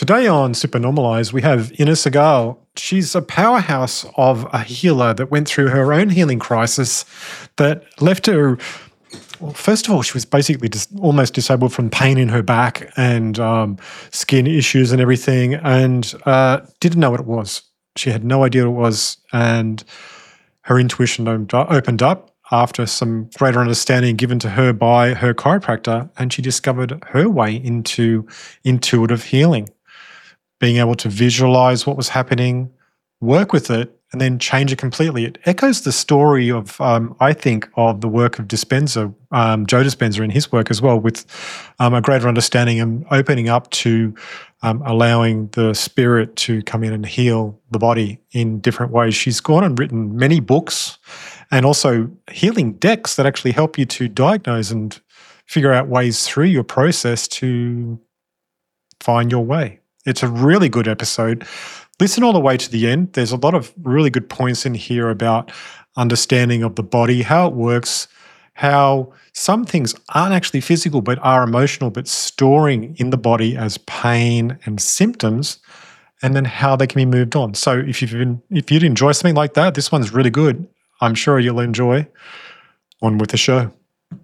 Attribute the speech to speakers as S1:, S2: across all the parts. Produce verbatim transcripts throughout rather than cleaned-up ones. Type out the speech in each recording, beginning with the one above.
S1: Today on Super Normalized, we have Ina Segal. She's a powerhouse of a healer that went through her own healing crisis that left her. Well, first of all, she was basically just almost disabled from pain in her back and um, skin issues and everything, and uh, didn't know what it was. She had no idea what it was, and her intuition opened up after some greater understanding given to her by her chiropractor, and she discovered her way into intuitive healing, being able to visualize what was happening, work with it, and then change it completely. It echoes the story of, um, I think, of the work of Dispenza, um, Joe Dispenza in his work as well, with um, a greater understanding and opening up to um, allowing the spirit to come in and heal the body in different ways. She's gone and written many books and also healing decks that actually help you to diagnose and figure out ways through your process to find your way. It's a really good episode. Listen all the way to the end. There's a lot of really good points in here about understanding of the body, how it works, how some things aren't actually physical but are emotional, but storing in the body as pain and symptoms, and then how they can be moved on. So if you've been, if you'd enjoy something like that, this one's really good. I'm sure you'll enjoy. On with the show.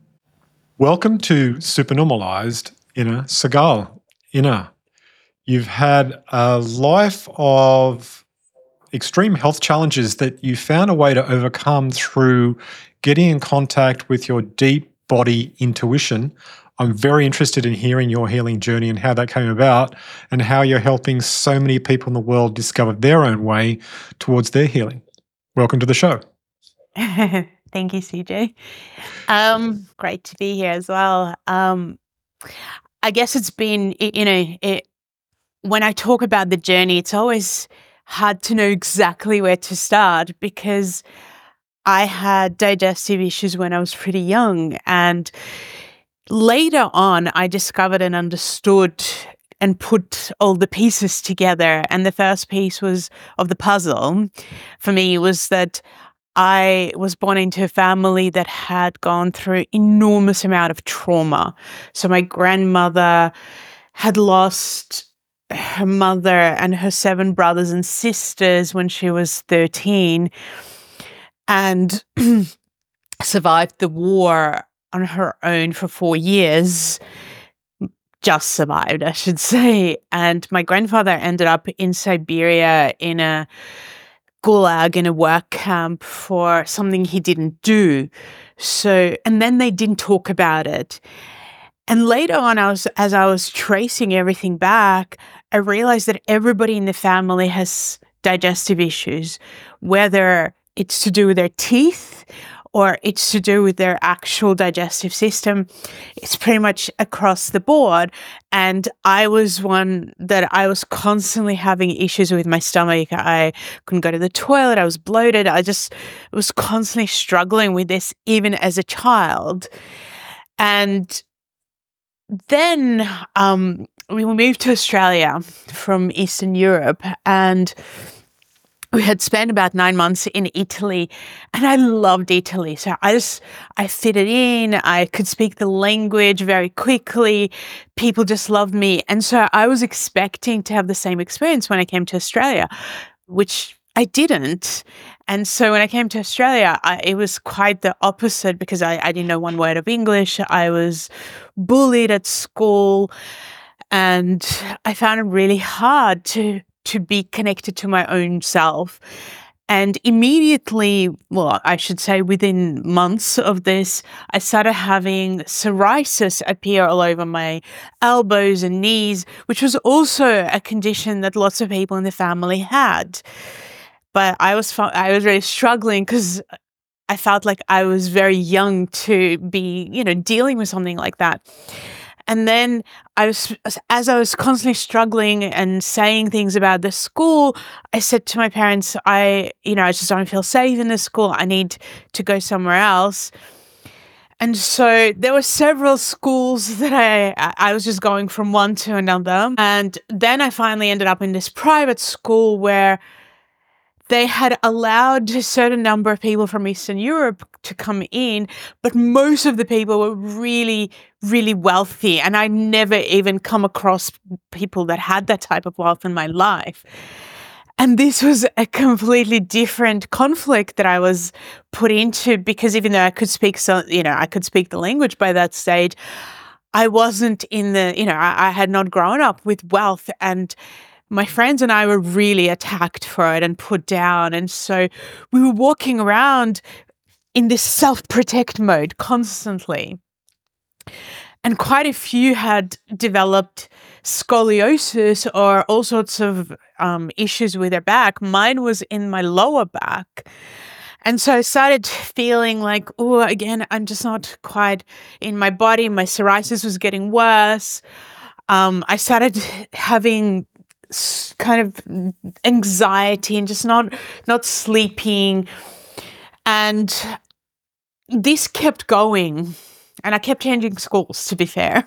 S1: Welcome to Super Normalized, Ina Segal. Ina, you've had a life of extreme health challenges that you found a way to overcome through getting in contact with your deep body intuition. I'm very interested in hearing your healing journey and how that came about and how you're helping so many people in the world discover their own way towards their healing. Welcome to the show.
S2: Thank you, C J. Um, great to be here as well. Um, I guess it's been, you know, it, when I talk about the journey, it's always hard to know exactly where to start because I had digestive issues when I was pretty young. And later on, I discovered and understood and put all the pieces together. And the first piece was of the puzzle for me was that I was born into a family that had gone through enormous amount of trauma. So my grandmother had lost her mother and her seven brothers and sisters when she was thirteen and survived the war on her own for four years. Just survived, I should say. And my grandfather ended up in Siberia in a gulag, in a work camp for something he didn't do. So, and then they didn't talk about it. And later on, I was, as I was tracing everything back, I realized that everybody in the family has digestive issues, whether it's to do with their teeth or it's to do with their actual digestive system. It's pretty much across the board. And I was one that I was constantly having issues with my stomach. I couldn't go to the toilet. I was bloated. I just was constantly struggling with this even as a child. And then um, we moved to Australia from Eastern Europe, and we had spent about nine months in Italy, and I loved Italy. So I just, I fitted in. I could speak the language very quickly. People just loved me. And so I was expecting to have the same experience when I came to Australia, which I didn't. And so when I came to Australia, I, it was quite the opposite because I, I didn't know one word of English. I was bullied at school, and I found it really hard to to be connected to my own self. And immediately, well, I should say within months of this, I started having psoriasis appear all over my elbows and knees, which was also a condition that lots of people in the family had. But I was I was really struggling because I felt like I was very young to be, you know, dealing with something like that. And then I was, as I was constantly struggling and saying things about the school, I said to my parents, I, you know, I just don't feel safe in the school. I need to go somewhere else. And so there were several schools that I, I was just going from one to another. And then I finally ended up in this private school where they had allowed a certain number of people from Eastern Europe to come in, but most of the people were really, really wealthy. And I never even come across people that had that type of wealth in my life. And this was a completely different conflict that I was put into, because even though I could speak, so you know, I could speak the language by that stage, I wasn't in the, you know, I, I had not grown up with wealth, and my friends and I were really attacked for it and put down. And so we were walking around in this self-protect mode constantly. And quite a few had developed scoliosis or all sorts of um, issues with their back. Mine was in my lower back. And so I started feeling like, oh, again, I'm just not quite in my body. My psoriasis was getting worse. Um, I started having kind of anxiety and just not not sleeping, and this kept going, and I kept changing schools, to be fair,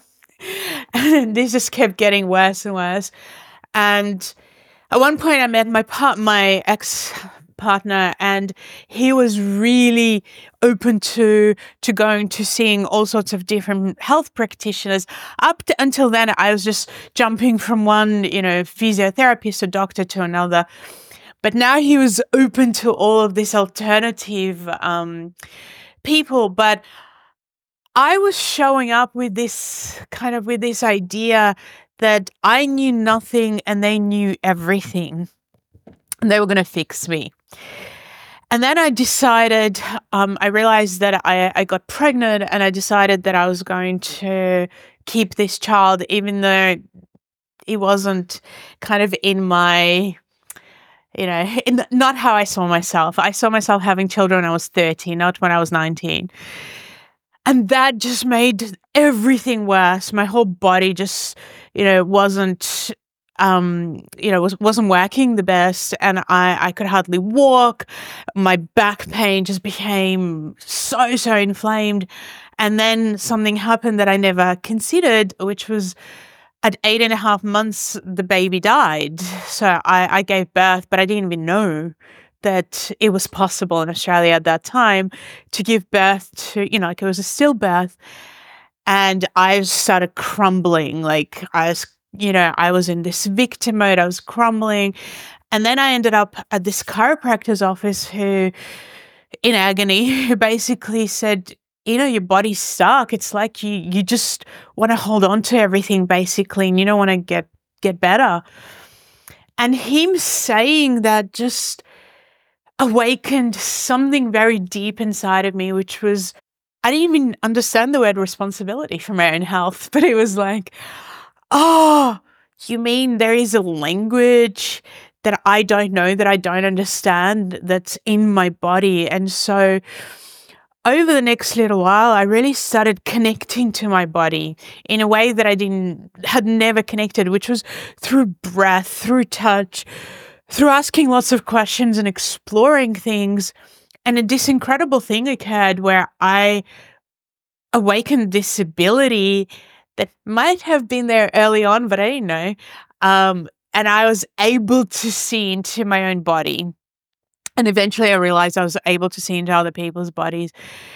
S2: and this just kept getting worse and worse. And at one point I met my part my ex partner, and he was really open to to going to seeing all sorts of different health practitioners. Up to, until then, I was just jumping from one, you know, physiotherapist or doctor to another. But now he was open to all of this alternative um, people. But I was showing up with this kind of with this idea that I knew nothing and they knew everything, and they were going to fix me. And then I decided, um, I realized that I, I got pregnant, and I decided that I was going to keep this child, even though it wasn't kind of in my, you know, in, not how I saw myself. I saw myself having children when I was thirteen, not when I was nineteen. And that just made everything worse. My whole body just, you know, wasn't Um, you know, was, wasn't working the best, and I, I could hardly walk. My back pain just became so, so inflamed. And then something happened that I never considered, which was at eight and a half months, the baby died. So I, I gave birth, but I didn't even know that it was possible in Australia at that time to give birth to, you know, like it was a stillbirth. And I started crumbling, like I was You know, I was in this victim mode, I was crumbling. And then I ended up at this chiropractor's office who, in agony, who basically said, you know, your body's stuck. It's like you you just want to hold on to everything, basically, and you don't want to get, get better. And him saying that just awakened something very deep inside of me, which was, I didn't even understand the word responsibility for my own health, but it was like, oh, you mean there is a language that I don't know, that I don't understand, that's in my body? And so over the next little while, I really started connecting to my body in a way that I didn't, had never connected, which was through breath, through touch, through asking lots of questions and exploring things. And this incredible thing occurred where I awakened this ability that might have been there early on, but I didn't know. Um, and I was able to see into my own body. And eventually I realized I was able to see into other people's bodies.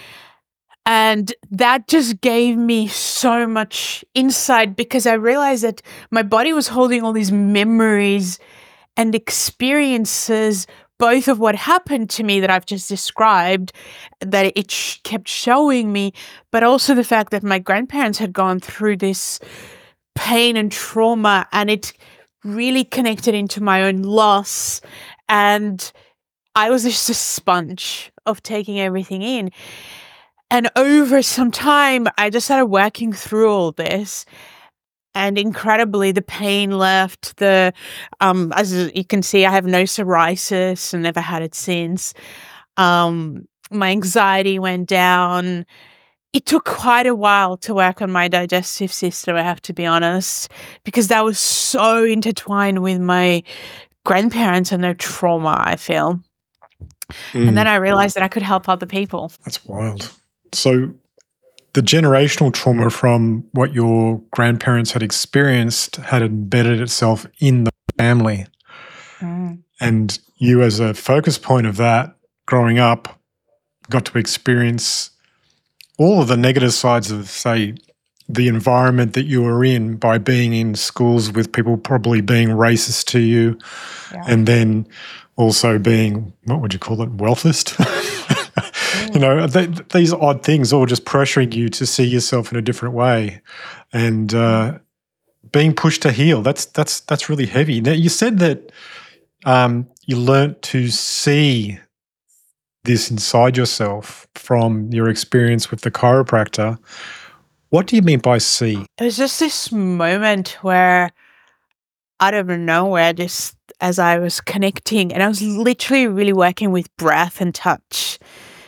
S2: And that just gave me so much insight, because I realized that my body was holding all these memories and experiences, both of what happened to me that I've just described, that it sh- kept showing me, but also the fact that my grandparents had gone through this pain and trauma, and it really connected into my own loss. And I was just a sponge of taking everything in. And over some time, I just started working through all this. And incredibly, the pain left. The um, as you can see, I have no psoriasis and never had it since. Um, my anxiety went down. It took quite a while to work on my digestive system, I have to be honest, because that was so intertwined with my grandparents and their trauma, I feel.
S1: Mm.
S2: And then I realized that I could help other people.
S1: That's wild. So the generational trauma from what your grandparents had experienced had embedded itself in the family.
S2: Mm.
S1: And you, as a focus point of that, growing up, got to experience all of the negative sides of, say, the environment that you were in by being in schools with people probably being racist to you,
S2: Yeah.
S1: and then also being, what would you call it, wealthist? You know, th- these odd things all just pressuring you to see yourself in a different way, and uh, being pushed to heal. That's that's that's really heavy. Now, you said that um, you learnt to see this inside yourself from your experience with the chiropractor. What do you mean by see?
S2: It was just this moment where, out of nowhere, just as I was connecting, and I was literally really working with breath and touch.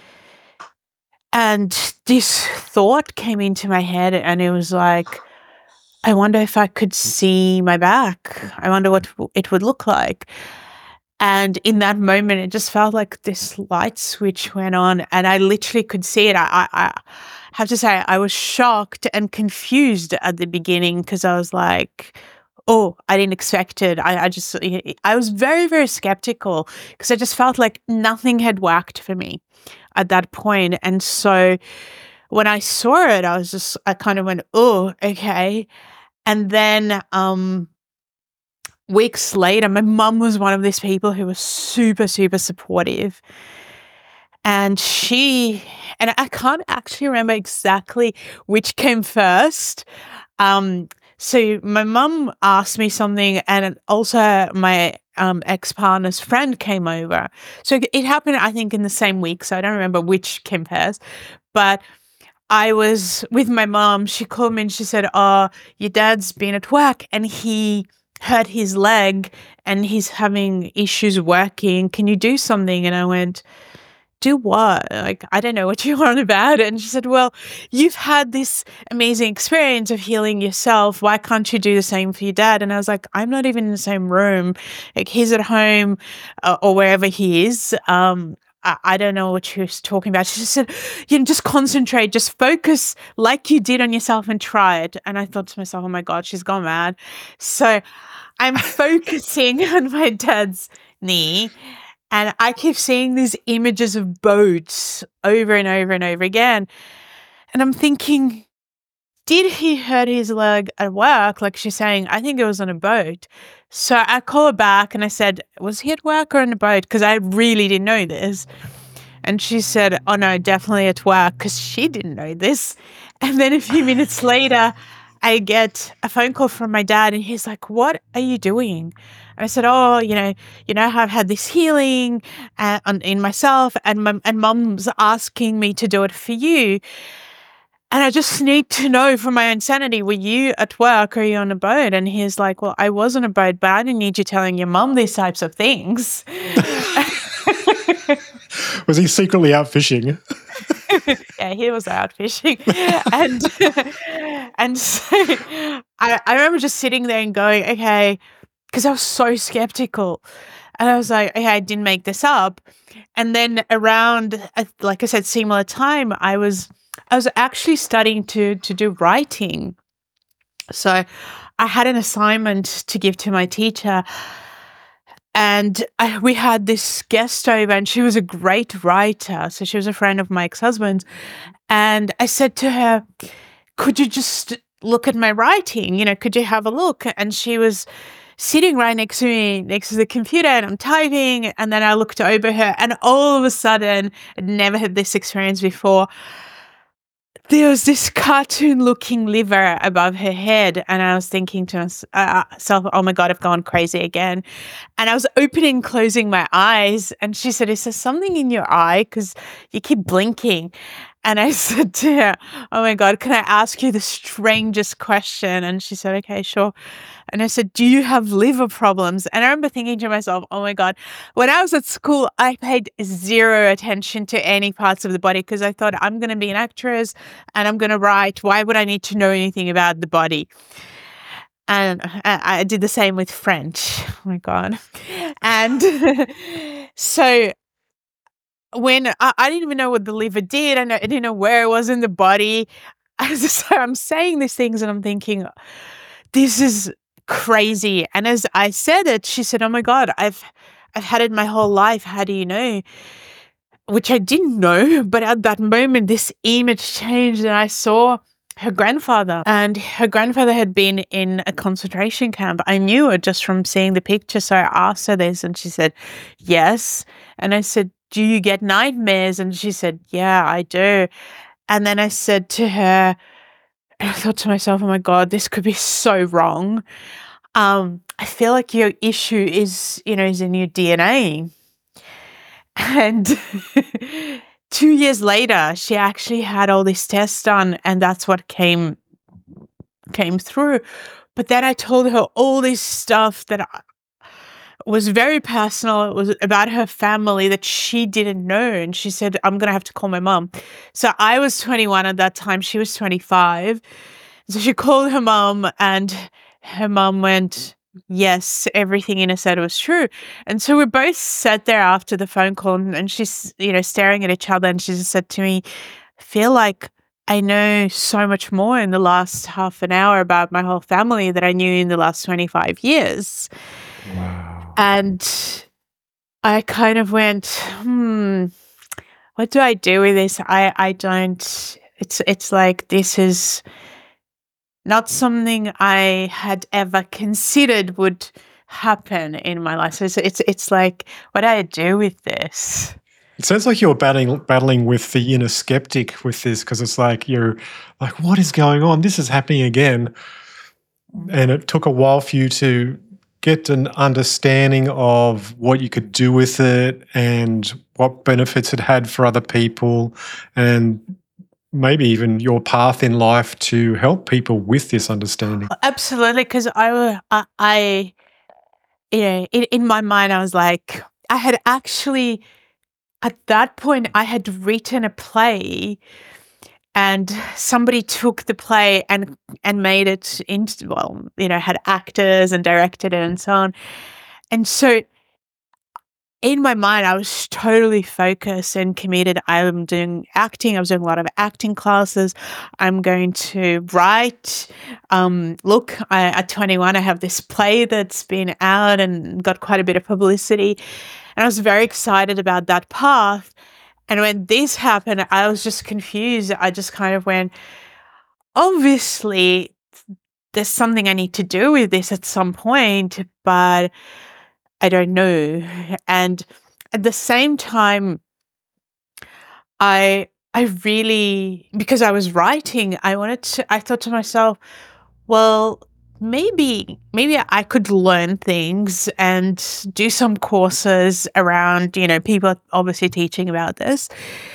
S2: And this thought came into my head, and it was like, I wonder if I could see my back. I wonder what w- it would look like. And in that moment, it just felt like this light switch went on, and I literally could see it. I, I, I have to say, I was shocked and confused at the beginning because I was like, oh, I didn't expect it. I, I just, I was very, very skeptical because I just felt like nothing had worked for me at that point. And so when I saw it, I was just, I kind of went, oh, okay. And then, um, weeks later, my mum was one of these people who was super, super supportive. And she, and I can't actually remember exactly which came first. Um, so my mum asked me something, and also my um, ex-partner's friend came over. So it happened, I think, in the same week. So I don't remember which came first. But I was with my mum. She called me and she said, oh, your dad's been at work and he hurt his leg and he's having issues working. Can you do something? And I went, do what? Like, I don't know what you're on about. And she said, well, you've had this amazing experience of healing yourself. Why can't you do the same for your dad? And I was like, I'm not even in the same room. Like, he's at home uh, or wherever he is. Um, I, I don't know what she was talking about. She just said, you know, just concentrate, just focus like you did on yourself and try it. And I thought to myself, oh my God, she's gone mad. So I'm focusing on my dad's knee. And I keep seeing these images of boats over and over and over again. And I'm thinking, did he hurt his leg at work? Like she's saying, I think it was on a boat. So I call her back and I said, was he at work or on a boat? Because I really didn't know this. And she said, oh no, definitely at work, because she didn't know this. And then a few minutes later, I get a phone call from my dad and he's like, what are you doing? And I said, oh, you know, you know, I've had this healing uh, on, in myself, and mum, and mum's asking me to do it for you. And I just need to know for my own sanity, were you at work or are you on a boat? And he's like, well, I was on a boat, but I didn't need you telling your mum these types of things.
S1: Was he secretly out fishing?
S2: Yeah, he was out fishing. and and so I, I remember just sitting there and going, okay, because I was so skeptical. And I was like, okay, I didn't make this up. And then around, uh, like I said, similar time, I was I was actually studying to to do writing. So I had an assignment to give to my teacher. And I, we had this guest over, and she was a great writer. So she was a friend of my ex-husband's. And I said to her, could you just look at my writing? You know, could you have a look? And she was sitting right next to me, next to the computer, and I'm typing. And then I looked over her, and all of a sudden, I'd never had this experience before. There was this cartoon-looking liver above her head, and I was thinking to myself, oh my God, I've gone crazy again. And I was opening and closing my eyes, and she said, is there something in your eye? Because you keep blinking. And I said to her, oh my God, can I ask you the strangest question? And she said, okay, sure. And I said, do you have liver problems? And I remember thinking to myself, oh my God, when I was at school, I paid zero attention to any parts of the body because I thought I'm going to be an actress and I'm going to write. Why would I need to know anything about the body? And I, I did the same with French. Oh my God. And so when I, I didn't even know what the liver did, and I didn't know where it was in the body. I was just, I'm saying these things and I'm thinking, this is crazy. And as I said it, she said, oh my God, I've I've had it my whole life. How do you know? Which I didn't know, but at that moment, this image changed, and I saw her grandfather, and her grandfather had been in a concentration camp. I knew it just from seeing the picture, so I asked her this, and she said, yes. And I said, do you get nightmares? And she said, yeah, I do. And then I said to her, and I thought to myself, oh my God, this could be so wrong. Um, I feel like your issue is, you know, is in your D N A. And two years later, she actually had all these tests done, and that's what came came through. But then I told her all this stuff that I, was very personal. It was about her family that she didn't know, and she said, "I'm gonna have to call my mom." So I was twenty-one at that time. She was twenty-five. So she called her mom, and her mom went, yes, everything Ina said was true. And so we both sat there after the phone call, and, and she's, you know, staring at each other, and she just said to me, I feel like I know so much more in the last half an hour about my whole family that I knew in the last twenty-five years.
S1: Wow.
S2: And I kind of went, hmm, what do I do with this? I, I don't, it's, it's like, this is not something I had ever considered would happen in my life. So it's it's, it's like, what do I do with this?
S1: It sounds like you're battling battling with the inner skeptic with this, because it's like you're like, what is going on? This is happening again. And it took a while for you to get an understanding of what you could do with it and what benefits it had for other people, and maybe even your path in life to help people with this understanding.
S2: Absolutely, because I, I, I, you know, in, in my mind, I was like, I had actually, at that point, I had written a play, and somebody took the play and and made it into, well, you know, had actors and directed it and so on. And so in my mind, I was totally focused and committed. I'm doing acting. I was doing a lot of acting classes. I'm going to write. Um, look, I, at twenty-one, I have this play that's been out and got quite a bit of publicity. And I was very excited about that path. And when this happened, I was just confused. I just kind of went, obviously, there's something I need to do with this at some point, but I don't know. And at the same time, I I really, because I was writing, I wanted to, I thought to myself, well, maybe maybe I could learn things and do some courses around, you know, people obviously teaching about this.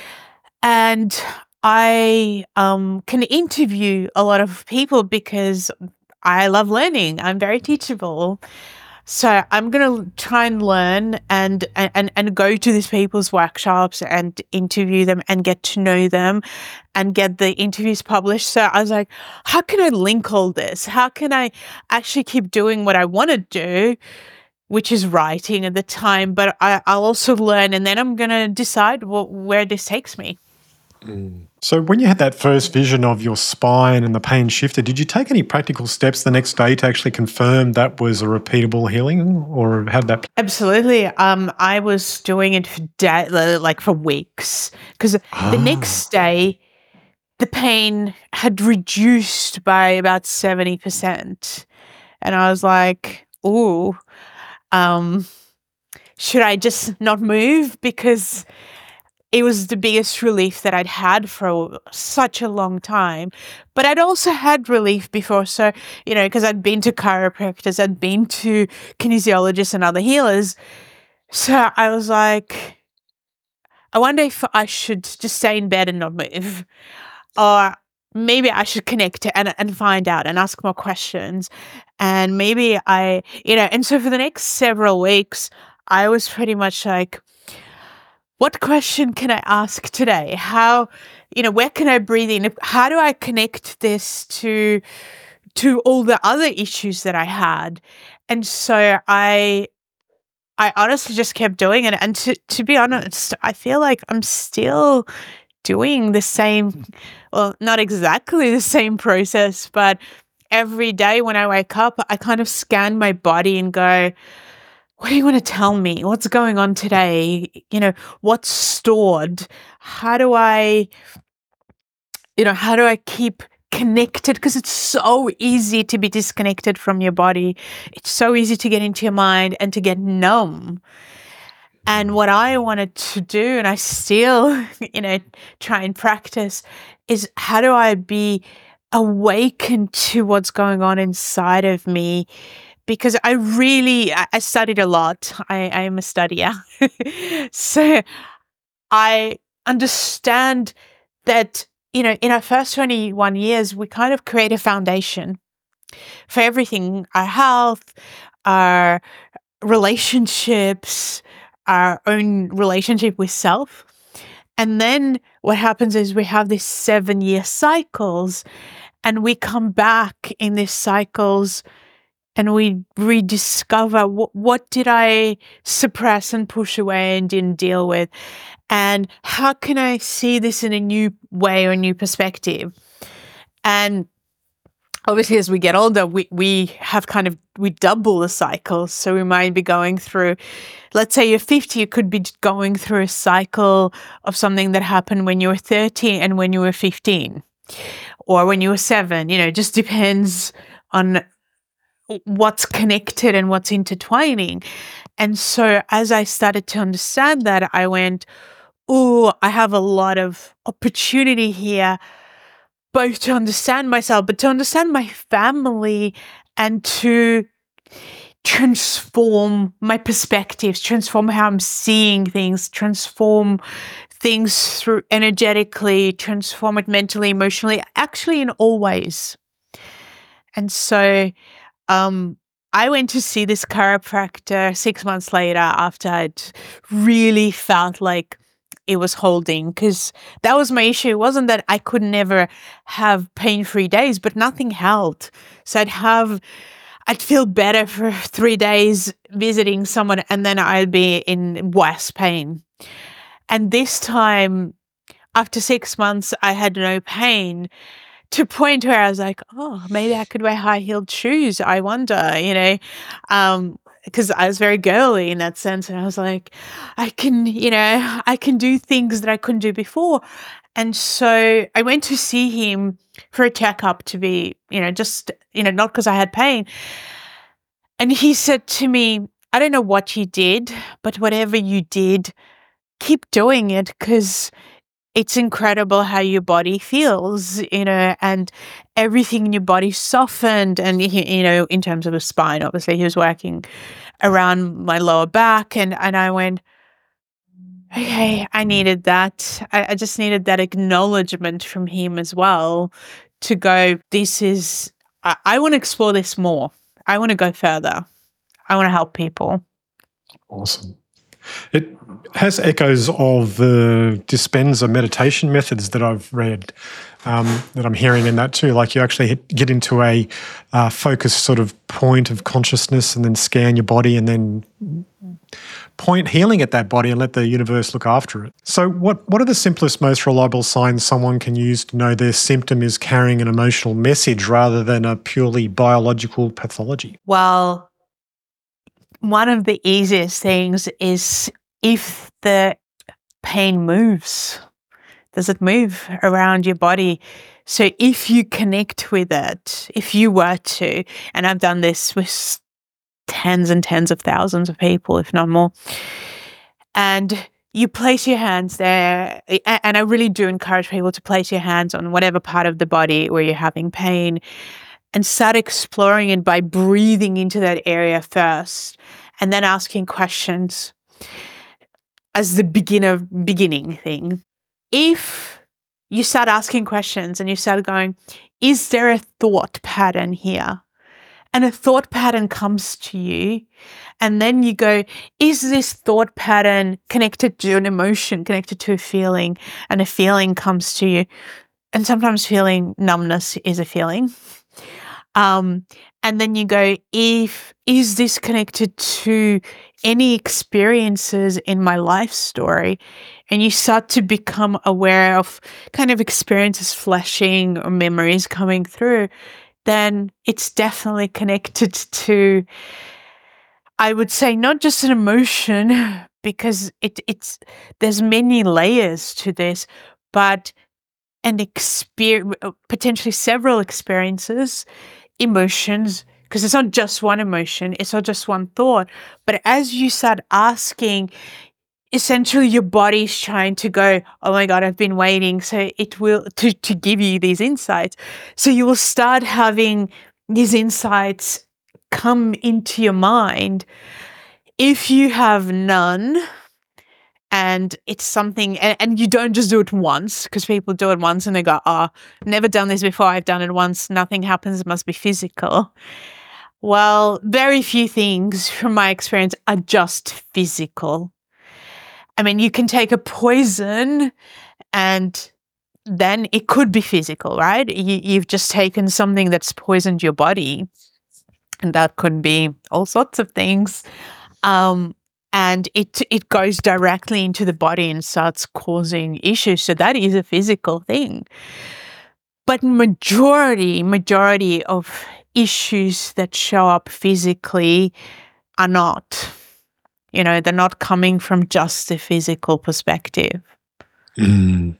S2: And I um, can interview a lot of people because I love learning. I'm very teachable. So I'm gonna try and learn and and and go to these people's workshops and interview them and get to know them and get the interviews published. So I was like, how can I link all this? How can I actually keep doing what I want to do, which is writing at the time, but I, I'll also learn, and then I'm gonna decide what, where this takes me.
S1: Mm. So when you had that first vision of your spine and the pain shifted, did you take any practical steps the next day to actually confirm that was a repeatable healing, or had that?
S2: Absolutely. Um, I was doing it for day, like for weeks, because
S1: Ah.
S2: the next day, the pain had reduced by about seventy percent. And I was like, ooh, um, should I just not move? Because it was the biggest relief that I'd had for such a long time. But I'd also had relief before. So, you know, because I'd been to chiropractors, I'd been to kinesiologists and other healers. So I was like, I wonder if I should just stay in bed and not move. Or maybe I should connect and, and find out and ask more questions. And maybe I, you know, and so for the next several weeks, I was pretty much like, what question can I ask today? How, you know, where can I breathe in? How do I connect this to to all the other issues that I had? And so I I honestly just kept doing it. And to to be honest, I feel like I'm still doing the same, well, not exactly the same process, but every day when I wake up, I kind of scan my body and go, what do you want to tell me? What's going on today? You know, what's stored? How do I, you know, how do I keep connected? Because it's so easy to be disconnected from your body. It's so easy to get into your mind and to get numb. And what I wanted to do, and I still, you know, try and practice, is how do I be awakened to what's going on inside of me? Because I really, I I studied a lot. I, I am a studier. So I understand that, you know, in our first twenty-one years, we kind of create a foundation for everything, our health, our relationships, our own relationship with self. And then what happens is we have these seven year cycles, and we come back in these cycles and we rediscover what, what did I suppress and push away and didn't deal with, and how can I see this in a new way or a new perspective. And obviously, as we get older, we, we have kind of, we double the cycle. So we might be going through, let's say you're fifty, you could be going through a cycle of something that happened when you were thirty and when you were fifteen, or when you were seven. You know, it just depends on what's connected and what's intertwining. And so as I started to understand that, I went, oh, I have a lot of opportunity here, both to understand myself, but to understand my family and to transform my perspectives, transform how I'm seeing things, transform things through energetically, transform it mentally, emotionally, actually in all ways. And so um, I went to see this chiropractor six months later after I'd really felt like it was holding, because that was my issue. It wasn't that I could never have pain-free days, but nothing held. So I'd have, I'd feel better for three days visiting someone, and then I'd be in worse pain. And this time, after six months, I had no pain, to a point where I was like, oh, maybe I could wear high-heeled shoes. I wonder, you know, um, because I was very girly in that sense. And I was like, I can, you know, I can do things that I couldn't do before. And so I went to see him for a checkup to be, you know, just, you know, not because I had pain. And he said to me, I don't know what you did, but whatever you did, keep doing it, because it's incredible how your body feels, you know, and everything in your body softened. And, he- you know, in terms of the spine, obviously, he was working around my lower back. And, and I went, okay, I needed that. I, I just needed that acknowledgement from him as well, to go, this is, I, I want to explore this more. I want to go further. I want to help people.
S1: Awesome. It has echoes of the Dispenza meditation methods that I've read, um, that I'm hearing in that too. Like you actually hit, get into a uh, focused sort of point of consciousness and then scan your body and then point healing at that body and let the universe look after it. So what, what are the simplest, most reliable signs someone can use to know their symptom is carrying an emotional message rather than a purely biological pathology?
S2: Well, one of the easiest things is if the pain moves. Does it move around your body? So if you connect with it, if you were to, and I've done this with tens and tens of thousands of people, if not more, and you place your hands there, and I really do encourage people to place your hands on whatever part of the body where you're having pain, and start exploring it by breathing into that area first, and then asking questions as the beginner beginning thing. If you start asking questions and you start going, is there a thought pattern here? And a thought pattern comes to you, and then you go, is this thought pattern connected to an emotion, connected to a feeling? And a feeling comes to you. And sometimes feeling numbness is a feeling. Um, and then you go, if is this connected to any experiences in my life story? And you start to become aware of kind of experiences flashing or memories coming through, then it's definitely connected to I would say not just an emotion because it it's there's many layers to this, but an experience, potentially several experiences, emotions, because it's not just one emotion, it's not just one thought. But as you start asking, essentially your body's trying to go, oh my God, I've been waiting. So it will to, to give you these insights. So you will start having these insights come into your mind. If you have none, and it's something, and, and you don't just do it once, because people do it once and they go, oh, never done this before, I've done it once, nothing happens, it must be physical. Well, very few things from my experience are just physical. I mean, you can take a poison and then it could be physical, right? You, you've just taken something that's poisoned your body, and that could be all sorts of things. Um, and it it goes directly into the body and starts causing issues. So that is a physical thing. But majority, majority of issues that show up physically are not. You know, they're not coming from just a physical perspective.
S1: Mm.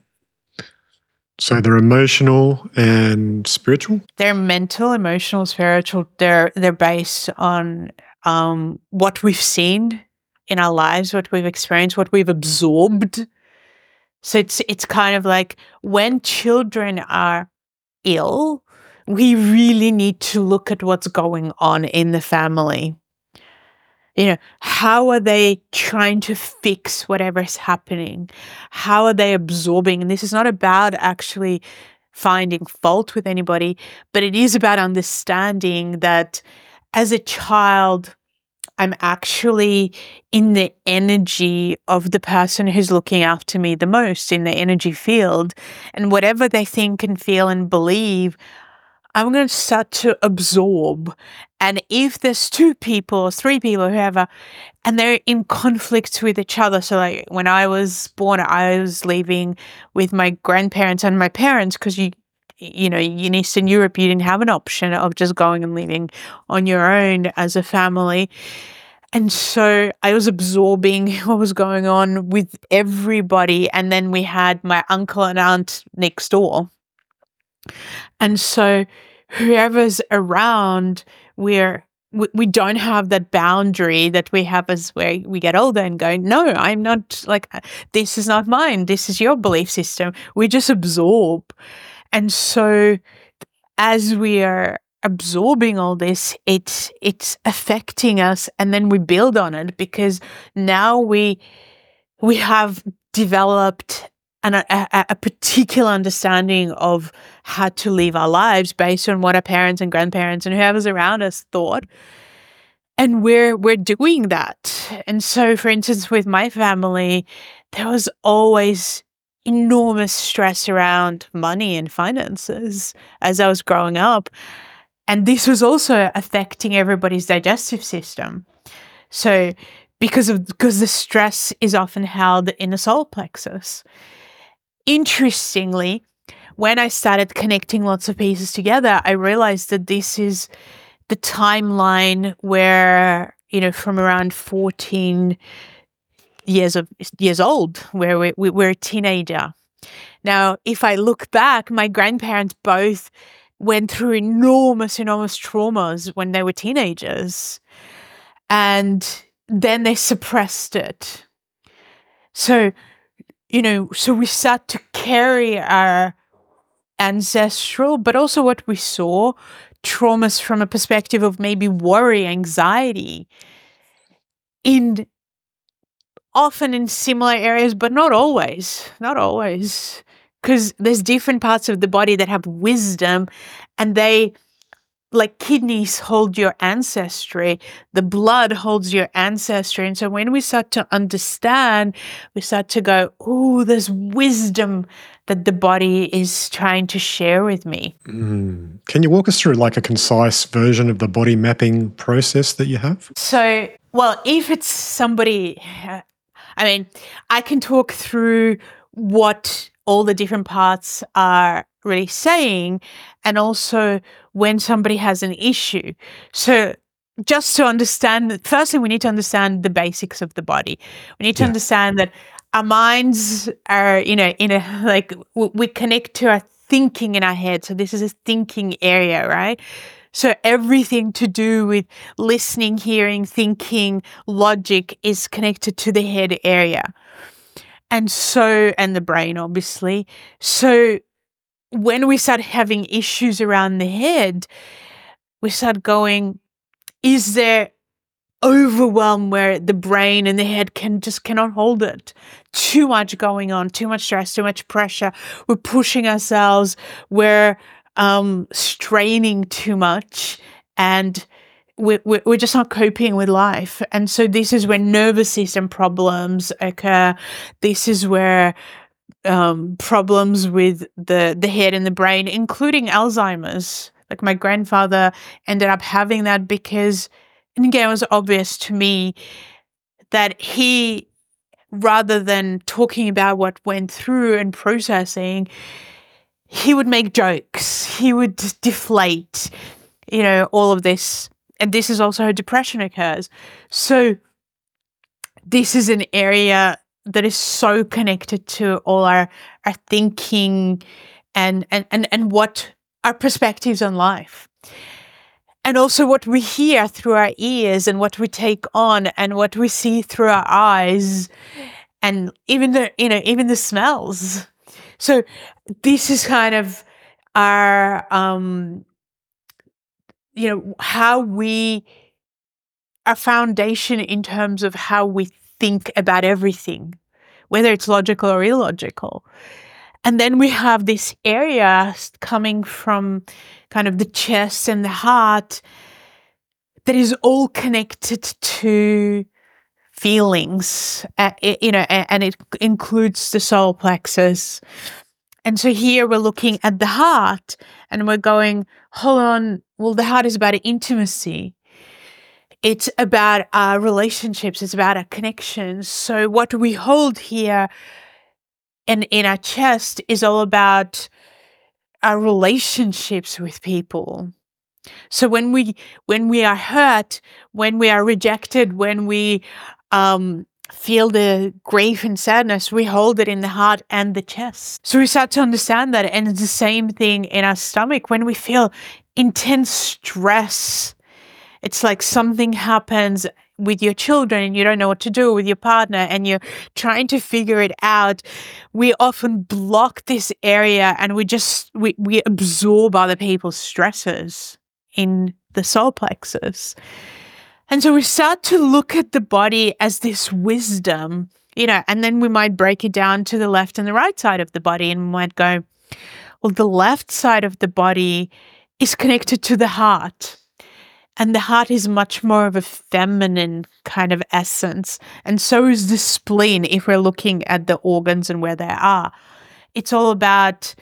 S1: So they're emotional and spiritual?
S2: They're mental, emotional, spiritual. They're they're based on um, what we've seen in our lives, what we've experienced, what we've absorbed. So it's it's kind of like when children are ill, we really need to look at what's going on in the family. You know, how are they trying to fix whatever's happening? How are they absorbing? And this is not about actually finding fault with anybody, but it is about understanding that as a child, I'm actually in the energy of the person who's looking after me the most, in the energy field. And whatever they think and feel and believe, I'm going to start to absorb. And if there's two people or three people, whoever, and they're in conflict with each other. So like when I was born, I was living with my grandparents and my parents because you, you know, in Eastern Europe, you didn't have an option of just going and living on your own as a family. And so I was absorbing what was going on with everybody. And then we had my uncle and aunt next door. And so whoever's around, we're, we, we don't have that boundary that we have as where we get older and go, no, I'm not like, this is not mine. This is your belief system. We just absorb. And so as we are absorbing all this, it's, it's affecting us, and then we build on it because now we, we have developed And a, a, a particular understanding of how to live our lives based on what our parents and grandparents and whoever's around us thought. And we're we're doing that. And so, for instance, with my family, there was always enormous stress around money and finances as I was growing up. And this was also affecting everybody's digestive system. So because of because the stress is often held in the solar plexus. Interestingly, when I started connecting lots of pieces together, I realized that this is the timeline where, you know, from around fourteen years of years old, where we, we, we're a teenager. Now, if I look back, my grandparents both went through enormous, enormous traumas when they were teenagers, and then they suppressed it. So, you know, so we start to carry our ancestral, but also what we saw, traumas from a perspective of maybe worry, anxiety, in often in similar areas, but not always, not always, because there's different parts of the body that have wisdom, and they, like kidneys hold your ancestry, the blood holds your ancestry. And so when we start to understand, we start to go, oh, there's wisdom that the body is trying to share with me.
S1: Mm. Can you walk us through like a concise version of the body mapping process that you have?
S2: So, well, if it's somebody, I mean, I can talk through what all the different parts are really saying, and also when somebody has an issue. So just to understand that, firstly, we need to understand the basics of the body. We need to
S1: Yeah.
S2: understand that our minds are, you know, in a, like, w- we connect to our thinking in our head. So this is a thinking area, right? So everything to do with listening, hearing, thinking, logic is connected to the head area. And so, and the brain, obviously. So when we start having issues around the head, we start going, is there overwhelm where the brain and the head can just cannot hold it? Too much going on, too much stress, too much pressure. We're pushing ourselves. We're um, straining too much, and we're, we're we're just not coping with life. And so this is where nervous system problems occur. This is where um, problems with the the head and the brain, including Alzheimer's. Like my grandfather ended up having that because, and again, it was obvious to me that he, rather than talking about what went through and processing, he would make jokes. He would deflate, you know, all of this. And this is also how depression occurs. So this is an area that is so connected to all our, our thinking and, and, and, and what our perspectives on life. And also what we hear through our ears and what we take on and what we see through our eyes and even the, you know, even the smells. So this is kind of our, um, you know, how we, our foundation in terms of how we think about everything, whether it's logical or illogical. And then we have this area coming from kind of the chest and the heart that is all connected to feelings, uh, it, you know, and, and it includes the solar plexus. And so here we're looking at the heart and we're going, hold on, well, the heart is about intimacy. It's about our relationships. It's about our connections. So what we hold here and in our chest is all about our relationships with people. So when we when we are hurt, when we are rejected, when we um, feel the grief and sadness, we hold it in the heart and the chest. So we start to understand that, and it's the same thing in our stomach. When we feel intense stress, it's like something happens with your children and you don't know what to do with your partner and you're trying to figure it out. We often block this area and we just, we, we absorb other people's stresses in the solar plexus. And so we start to look at the body as this wisdom, you know, and then we might break it down to the left and the right side of the body and we might go, well, the left side of the body is connected to the heart. And the heart is much more of a feminine kind of essence. And so is the spleen if we're looking at the organs and where they are. It's all about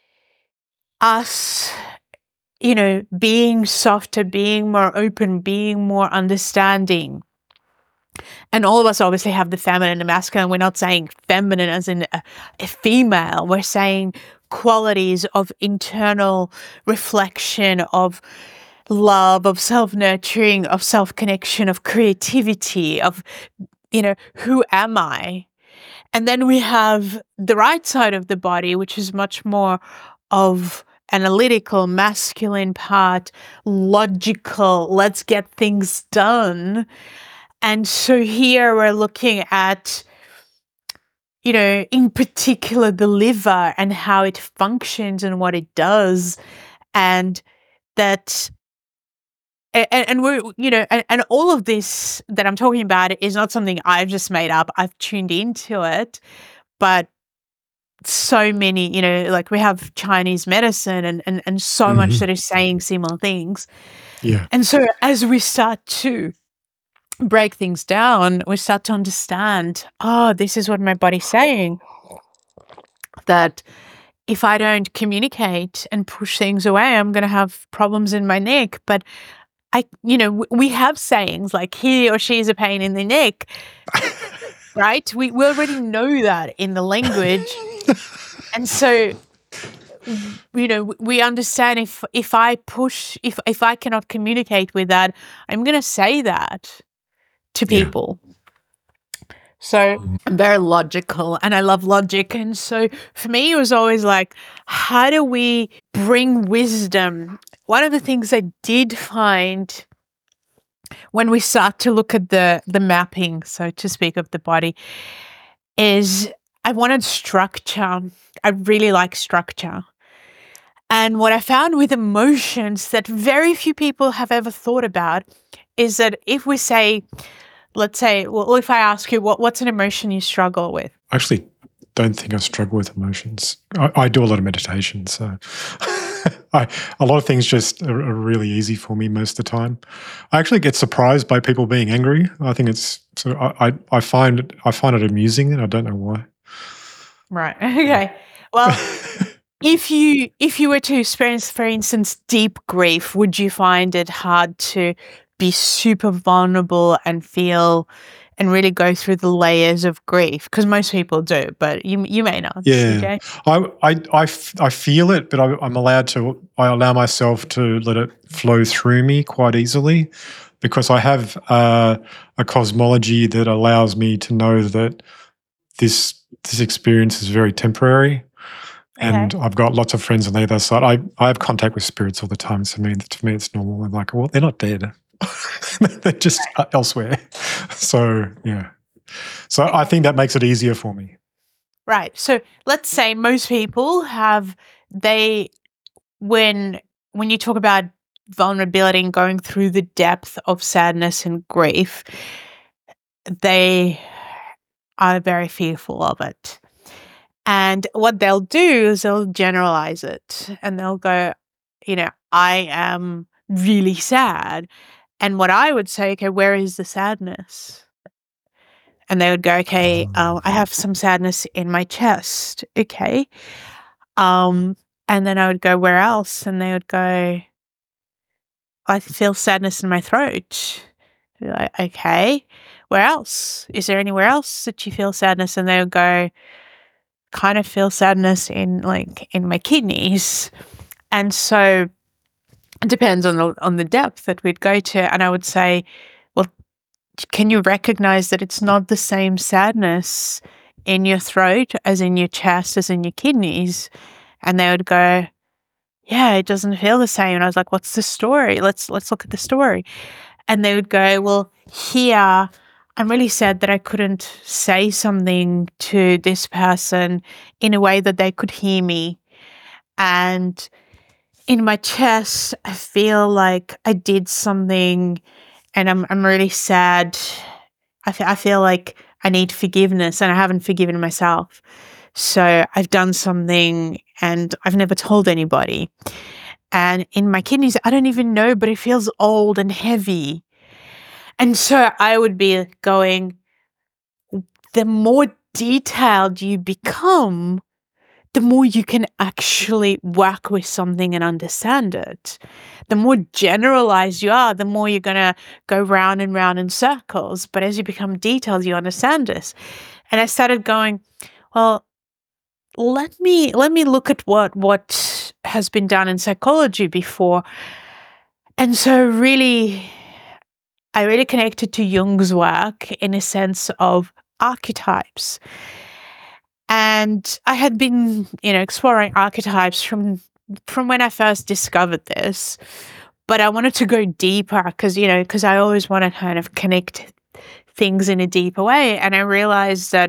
S2: us, you know, being softer, being more open, being more understanding. And all of us obviously have the feminine and the masculine. We're not saying feminine as in a, a female. We're saying qualities of internal reflection, of love, of self-nurturing, of self-connection, of creativity, of, you know, who am I? And then we have the right side of the body, which is much more of analytical, masculine part, logical, let's get things done. And so here we're looking at, you know, in particular the liver and how it functions and what it does. And that And, and we're, you know, and, and all of this that I'm talking about is not something I've just made up. I've tuned into it, but so many, you know, like we have Chinese medicine and, and, and so
S1: Mm-hmm.
S2: much that is saying similar things.
S1: Yeah.
S2: And so as we start to break things down, we start to understand, oh, this is what my body's saying. That if I don't communicate and push things away, I'm going to have problems in my neck. But I, you know, w- we have sayings like he or she is a pain in the neck, right? We, we already know that in the language. And so w- you know, w- we understand if if I push, if if I cannot communicate with that, I'm gonna say that to
S1: Yeah.
S2: people. So I'm very logical and I love logic. And so for me, it was always like, how do we bring wisdom? One of the things I did find when we start to look at the the mapping, so to speak, of the body, is I wanted structure. I really like structure. And what I found with emotions that very few people have ever thought about is that if we say, let's say, well, if I ask you, what, what's an emotion you struggle with?
S1: I actually don't think I struggle with emotions. I, I do a lot of meditation, so I, a lot of things just are, are really easy for me most of the time. I actually get surprised by people being angry. I think it's so I, I, I find I find it amusing, and I don't know why.
S2: Right. Okay. Well, if you if you were to experience, for instance, deep grief, would you find it hard to be super vulnerable and feel and really go through the layers of grief? Because most people do, but you you may not,
S1: Yeah,
S2: C J.
S1: I, I, I, f- I feel it, but I, I'm allowed to. I allow myself to let it flow through me quite easily, because I have uh, a cosmology that allows me to know that this this experience is very temporary. And
S2: Okay.
S1: I've got lots of friends on the other side. I, I have contact with spirits all the time. So, I mean, to me, it's normal. I'm like, well, they're not dead. They're just elsewhere. So, yeah. So I think that makes it easier for me.
S2: Right. So let's say most people have they when when you talk about vulnerability and going through the depth of sadness and grief, they are very fearful of it. And what they'll do is they'll generalize it and they'll go, you know, I am really sad. And what I would say, okay, where is the sadness? And they would go, okay, uh, I have some sadness in my chest. Okay. Um, and then I would go, where else? And they would go, I feel sadness in my throat. Be like, okay, where else? Is there anywhere else that you feel sadness? And they would go, kind of feel sadness in like in my kidneys. And so it depends on the on the depth that we'd go to. And I would say, well, can you recognize that it's not the same sadness in your throat as in your chest as in your kidneys? And they would go, yeah, it doesn't feel the same. And I was like, what's the story? Let's let's look at the story. And they would go, well, here, I'm really sad that I couldn't say something to this person in a way that they could hear me. And in my chest, I feel like I did something and I'm I'm really sad. I fe- I feel like I need forgiveness and I haven't forgiven myself. So I've done something and I've never told anybody. And in my kidneys, I don't even know, but it feels old and heavy. And so I would be going, the more detailed you become, the more you can actually work with something and understand it. The more generalized you are, the more you're going to go round and round in circles. But as you become detailed, you understand this. And I started going, well, let me let me look at what what has been done in psychology before. And so really I really connected to Jung's work in a sense of archetypes. And I had been, you know, exploring archetypes from from when I first discovered this, but I wanted to go deeper because, you know, because I always want to kind of connect things in a deeper way. And I realized that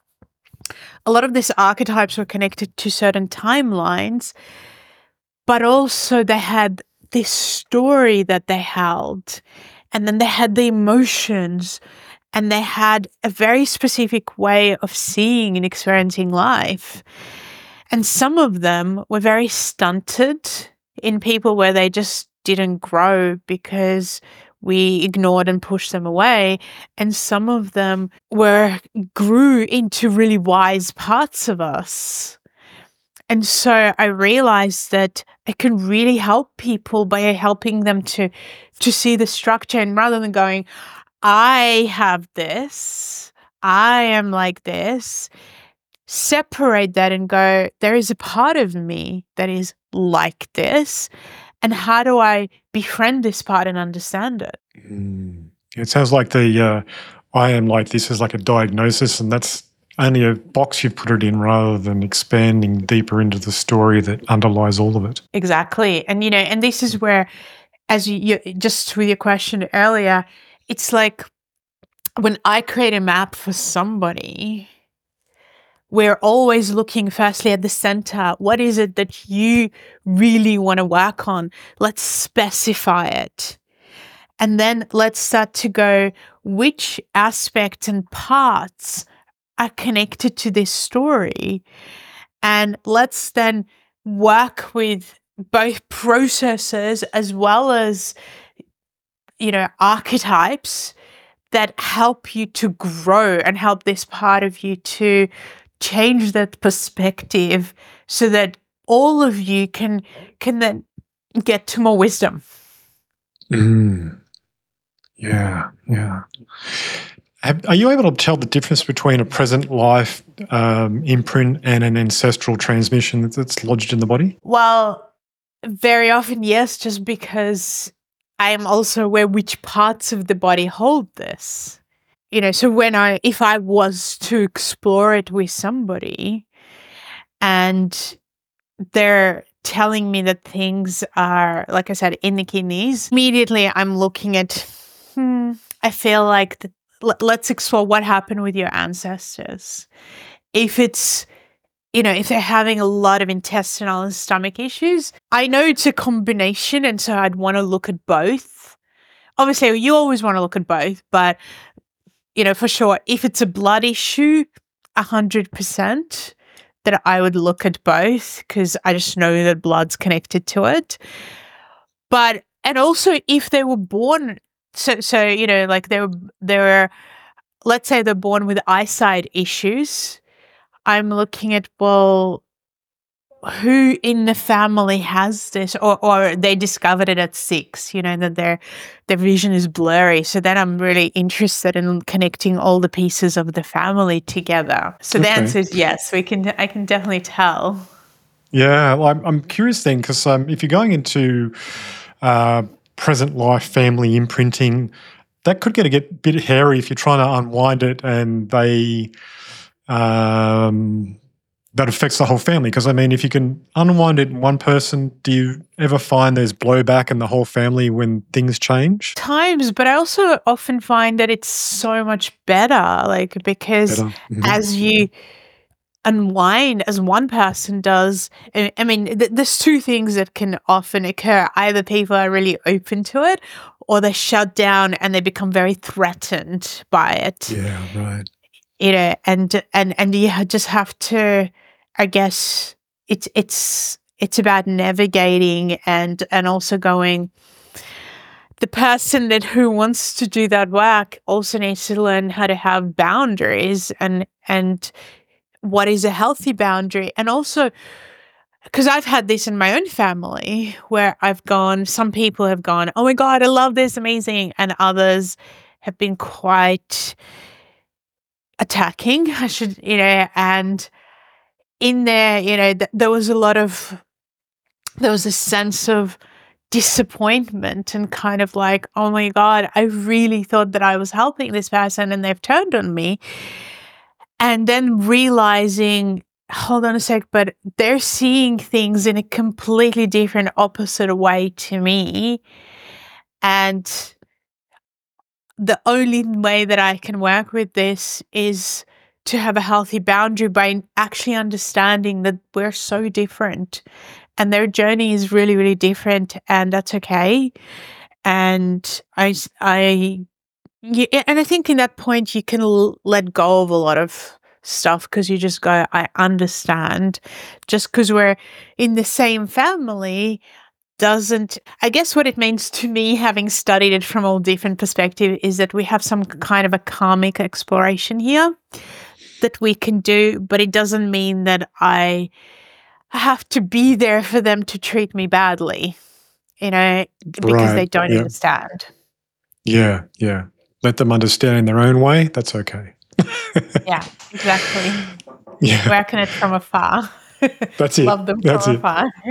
S2: a lot of these archetypes were connected to certain timelines, but also they had this story that they held, and then they had the emotions, and they had a very specific way of seeing and experiencing life. And some of them were very stunted in people where they just didn't grow because we ignored and pushed them away. And some of them were grew into really wise parts of us. And so I realized that I can really help people by helping them to to see the structure, and rather than going, I have this, I am like this, separate that and go, there is a part of me that is like this. And how do I befriend this part and understand it?
S1: Mm. It sounds like the uh, I am like this is like a diagnosis, and that's only a box you put it in rather than expanding deeper into the story that underlies all of it.
S2: Exactly. And, you know, and this is where, as you, you just with your question earlier, it's like when I create a map for somebody, we're always looking firstly at the center. What is it that you really want to work on? Let's specify it. And then let's start to go, which aspects and parts are connected to this story? And let's then work with both processes as well as, you know, archetypes that help you to grow and help this part of you to change that perspective so that all of you can can then get to more wisdom.
S1: Mm. Yeah, yeah. Have, are you able to tell the difference between a present life um, imprint and an ancestral transmission that's, that's lodged in the body?
S2: Well, very often, yes, just because I am also aware which parts of the body hold this. You know, so when I, if I was to explore it with somebody and they're telling me that things are, like I said, in the kidneys, immediately I'm looking at, hmm, I feel like, the, l- let's explore what happened with your ancestors. If it's, you know, if they're having a lot of intestinal and stomach issues, I know it's a combination, and so I'd want to look at both. Obviously, you always want to look at both, but, you know, for sure, if it's a blood issue, one hundred percent that I would look at both because I just know that blood's connected to it. But, and also if they were born, so, so you know, like they were, they were, let's say they're born with eyesight issues, I'm looking at, well, who in the family has this, or or they discovered it at six, you know, that their their vision is blurry. So then I'm really interested in connecting all the pieces of the family together. So the
S1: Okay.
S2: answer is yes, we can I can definitely tell.
S1: Yeah, well, I'm, I'm curious then, because um, if you're going into uh, present life family imprinting, that could get a get, bit hairy if you're trying to unwind it, and they um, that affects the whole family. Because I mean, if you can unwind it in one person, do you ever find there's blowback in the whole family when things change?
S2: Times, but I also often find that it's so much better, like because
S1: Better. Mhm.
S2: as you unwind as one person does, I, I mean, th- there's two things that can often occur. Either people are really open to it, or they shut down and they become very threatened by it.
S1: Yeah, right.
S2: You know, and and and you ha- just have to, I guess, it's it's it's about navigating and and also going. The person that who wants to do that work also needs to learn how to have boundaries and and what is a healthy boundary. And also, because I've had this in my own family where I've gone, some people have gone, oh my God, I love this, amazing. And others have been quite attacking, I should, you know, and in there, you know, th- there was a lot of, there was a sense of disappointment and kind of like, oh my God, I really thought that I was helping this person and they've turned on me. And then realizing, hold on a sec, but they're seeing things in a completely different, opposite way to me. And the only way that I can work with this is to have a healthy boundary by actually understanding that we're so different and their journey is really, really different, and that's okay. And I, s- I, yeah, and I think in that point you can l- let go of a lot of stuff because you just go, I understand. Just because we're in the same family doesn't, I guess what it means to me, having studied it from all different perspectives, is that we have some kind of a karmic exploration here that we can do, but it doesn't mean that I have to be there for them to treat me badly, you know, because they
S1: Right.
S2: don't
S1: Yeah.
S2: understand.
S1: Yeah. Yeah. Let them understand in their own way. That's okay.
S2: Yeah, exactly.
S1: Yeah.
S2: working it from afar.
S1: That's it.
S2: Love them
S1: That's
S2: from
S1: it.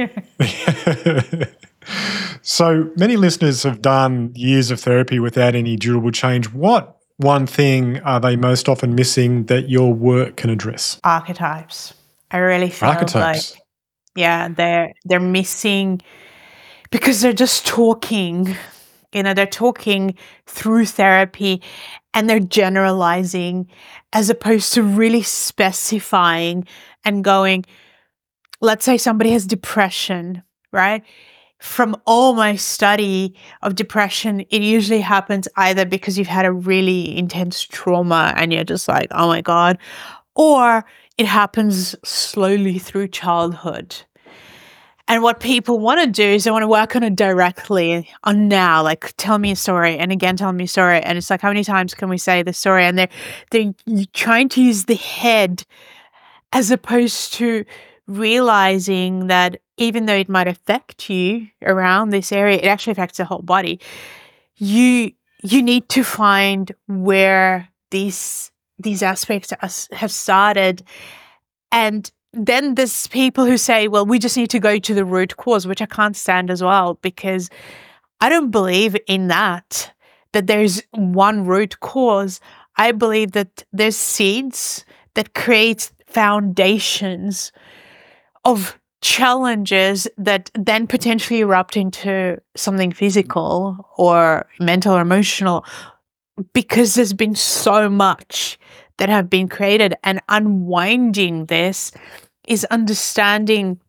S2: afar.
S1: So many listeners have done years of therapy without any durable change. What one thing are they most often missing that your work can address?
S2: Archetypes. I really feel like,
S1: Archetypes.
S2: yeah, they're they're missing because they're just talking. You know, they're talking through therapy and they're generalizing as opposed to really specifying and going, let's say somebody has depression, right? From all my study of depression, it usually happens either because you've had a really intense trauma and you're just like, oh my God, or it happens slowly through childhood. And what people want to do is they want to work on it directly on now, like tell me a story and again tell me a story. And it's like, how many times can we say the story? And they're they're trying to use the head as opposed to realizing that even though it might affect you around this area, it actually affects the whole body. You you need to find where these these aspects are, have started. And then there's people who say, well, we just need to go to the root cause, which I can't stand as well, because I don't believe in that, that there's one root cause. I believe that there's seeds that create foundations of challenges that then potentially erupt into something physical or mental or emotional, because there's been so much that have been created. And unwinding this is understanding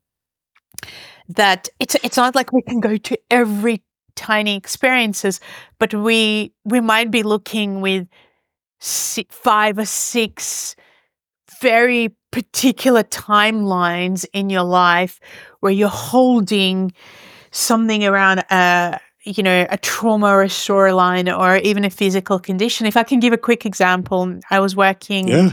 S2: that it's it's not like we can go to every tiny experiences, but we we might be looking with six, five or six very particular timelines in your life where you're holding something around a you know a trauma or a storyline or even a physical condition. If I can give a quick example, I was working.
S1: Yeah.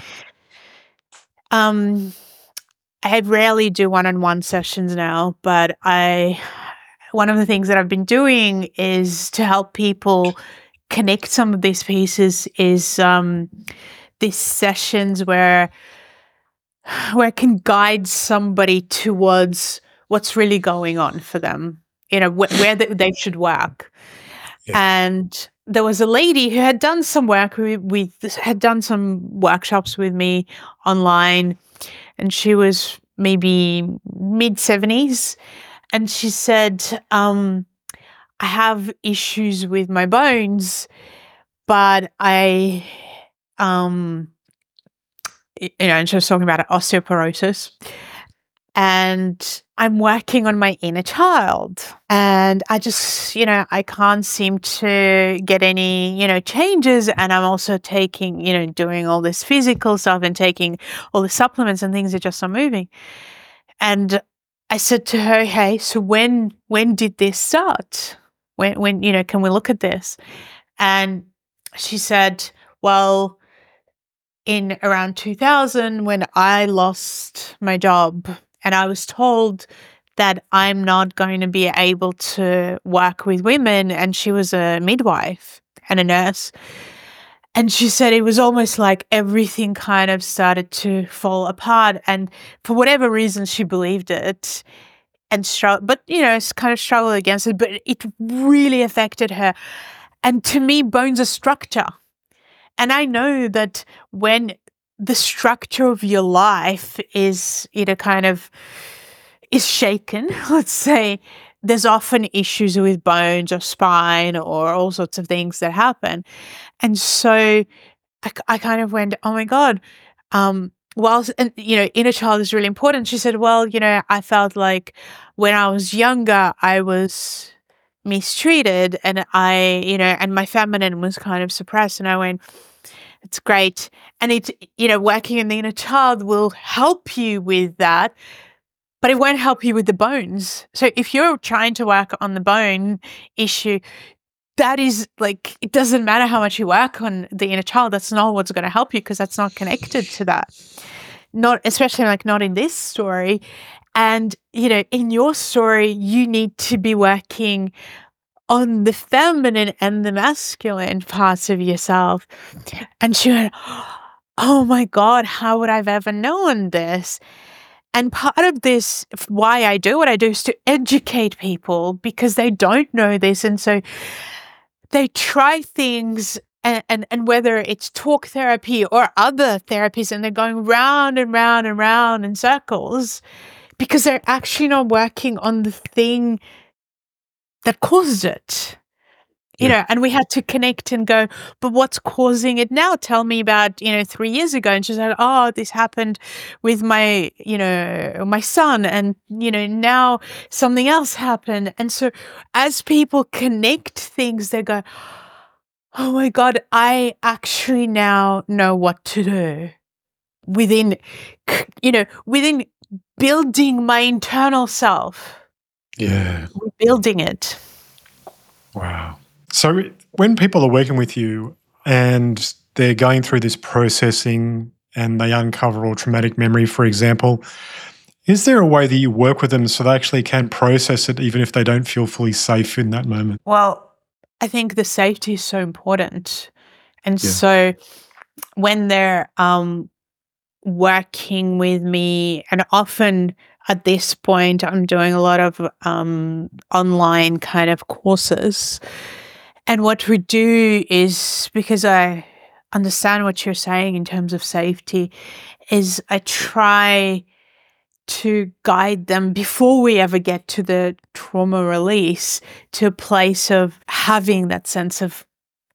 S2: Um, I rarely do one-on-one sessions now, but I one of the things that I've been doing is to help people connect some of these pieces. Is um, these sessions where where I can guide somebody towards what's really going on for them, you know, wh- where they, they should work.
S1: Yeah.
S2: And there was a lady who had done some work with, with, had done some workshops with me online, and she was maybe mid seventies. And she said, um, I have issues with my bones, but I, um, y- you know, and she was talking about osteoporosis. And I'm working on my inner child. And I just, you know, I can't seem to get any, you know, changes. And I'm also taking, you know, doing all this physical stuff and taking all the supplements and things are just not moving. And I said to her, hey, so when when did this start? When when, you know, can we look at this? And she said, well, in around two thousand, when I lost my job and I was told that I'm not going to be able to work with women, and she was a midwife and a nurse. And she said it was almost like everything kind of started to fall apart. And for whatever reason, she believed it and struggled, but, you know, it's kind of struggled against it, but it really affected her. And to me, bones are structure. And I know that when the structure of your life is, you know, kind of is shaken, let's say, there's often issues with bones or spine or all sorts of things that happen. And so I, I kind of went, oh my God, um, whilst, and, you know, inner child is really important. She said, well, you know, I felt like when I was younger, I was mistreated and I, you know, and my feminine was kind of suppressed. And I went, it's great. And it, you know, working in the inner child will help you with that, but it won't help you with the bones. So if you're trying to work on the bone issue, that is like, it doesn't matter how much you work on the inner child. That's not what's going to help you because that's not connected to that. Not, especially like not in this story. And, you know, in your story, you need to be working on the feminine and the masculine parts of yourself. And she went, oh my God, how would I've ever known this? And part of this, f- why I do what I do, is to educate people because they don't know this. And so they try things, and, and, and whether it's talk therapy or other therapies, and they're going round and round and round in circles because they're actually not working on the thing that caused it. You
S1: Yeah.
S2: know, and we had to connect and go, but what's causing it now? Tell me about, you know, three years ago. And she's like, oh, this happened with my, you know, my son. And, you know, now something else happened. And so as people connect things, they go, oh my God, I actually now know what to do within, c- you know, within building my internal self,
S1: Yeah.
S2: building it.
S1: Wow. So when people are working with you and they're going through this processing and they uncover all traumatic memory, for example, is there a way that you work with them so they actually can process it even if they don't feel fully safe in that moment?
S2: Well, I think the safety is so important. And
S1: Yeah.
S2: so when they're um, working with me, and often at this point, I'm doing a lot of um, online kind of courses. And what we do is, because I understand what you're saying in terms of safety, is I try to guide them before we ever get to the trauma release to a place of having that sense of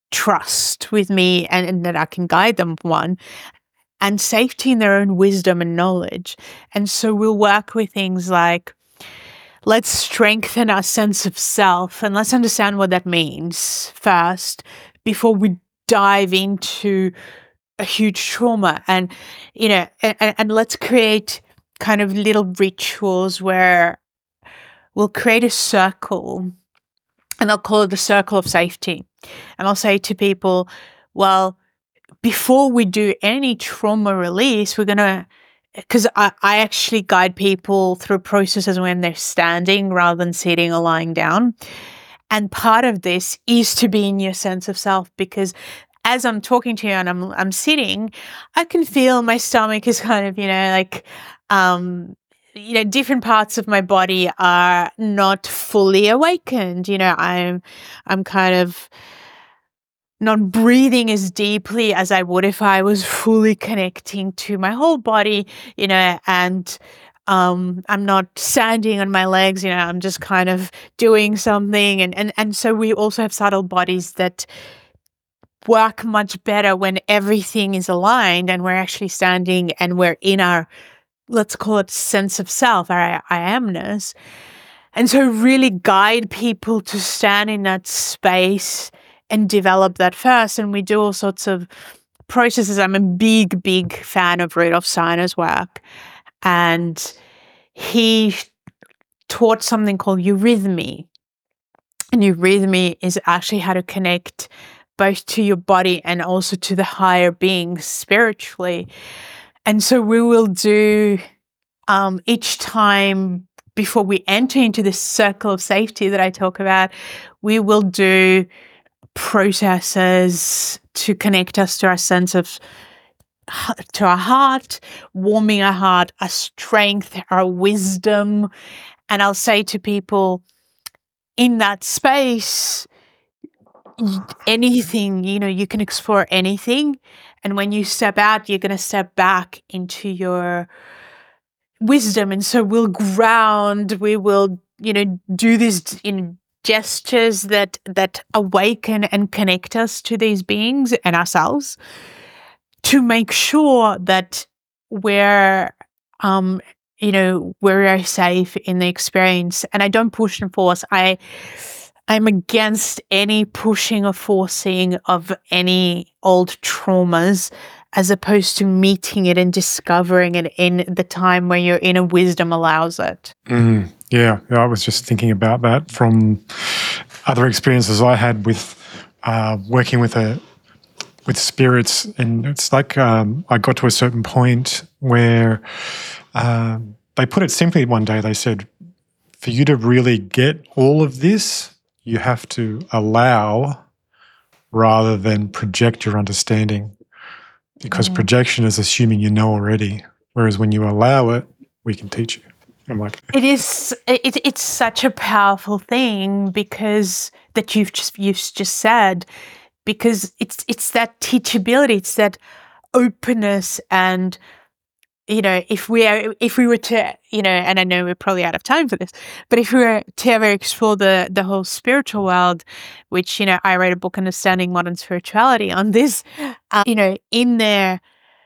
S2: trust with me, and, and that I can guide them, one, and safety in their own wisdom and knowledge. And so we'll work with things like, let's strengthen our sense of self and let's understand what that means first before we dive into a huge trauma. And, you know, and, and let's create kind of little rituals where we'll create a circle, and I'll call it the circle of safety. And I'll say to people, well, before we do any trauma release, we're going to, because I, I actually guide people through processes when they're standing rather than sitting or lying down. And part of this is to be in your sense of self, because as I'm talking to you and I'm I'm sitting, I can feel my stomach is kind of, you know, like, um, you know, different parts of my body are not fully awakened. You know, I'm I'm kind of not breathing as deeply as I would if I was fully connecting to my whole body, you know, and um, I'm not standing on my legs, you know, I'm just kind of doing something. And, and, and so we also have subtle bodies that work much better when everything is aligned and we're actually standing and we're in our, let's call it, sense of self, our I amness. And so really guide people to stand in that space and develop that first. And we do all sorts of processes. I'm a big, big fan of Rudolf Steiner's work. And he taught something called eurythmy. And eurythmy is actually how to connect both to your body and also to the higher beings spiritually. And so we will do um, each time before we enter into this circle of safety that I talk about, we will do processes to connect us to our sense of, to our heart, warming our heart, our strength, our wisdom. And I'll say to people in that space, anything, you know, you can explore anything. And when you step out, you're going to step back into your wisdom. And so we'll ground, we will, you know, do these in gestures that that awaken and connect us to these beings and ourselves, to make sure that we're um you know, we're safe in the experience. And I don't push and force. I I'm against any pushing or forcing of any old traumas, as opposed to meeting it and discovering it in the time where your inner wisdom allows it.
S1: Mm, yeah, yeah, I was just thinking about that from other experiences I had with uh, working with a with spirits, and it's like um, I got to a certain point where um, they put it simply. One day they said, "For you to really get all of this, you have to allow rather than project your understanding." because
S2: Mhm.
S1: projection is assuming you know already. Whereas when you allow it, we can teach you. I'm like,
S2: It is. It, it's such a powerful thing because that you've just you've just said, because it's it's that teachability, it's that openness, and you know, if we are if we were to, you know, and I know we're probably out of time for this, but if we were to ever explore the the whole spiritual world, which, you know, I wrote a book, Understanding Modern Spirituality, on this, uh, you know, in there,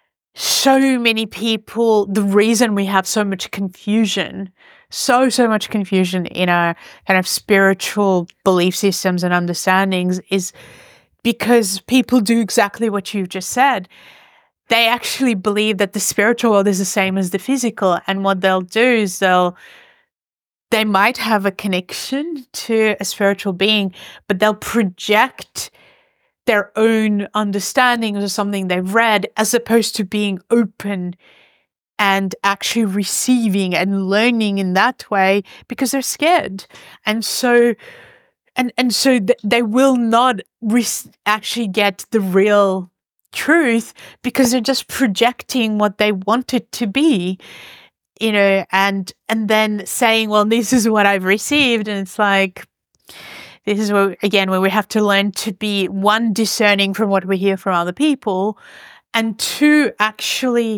S2: so many people, the reason we have so much confusion, so, so much confusion in our kind of spiritual belief systems and understandings is because people do exactly what you've just said. They actually believe that the spiritual world is the same as the physical, and what they'll do is they'll they might have a connection to a spiritual being, but they'll project their own understandings of something they've read, as opposed to being open and actually receiving and learning in that way, because they're scared. And so and and so th- they will not re- actually get the real truth, because they're just projecting what they want it to be, you know, and and then saying, well, this is what I've received. And it's like, this is where, again, where we have to learn to be, one, discerning from what we hear from other people, and two, actually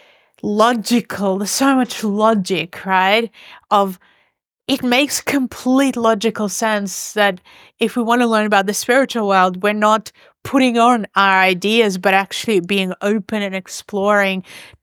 S2: logical. There's so much logic, right? Of it makes complete logical sense that if we want to learn about the spiritual world, we're not putting on our ideas, but actually being open and exploring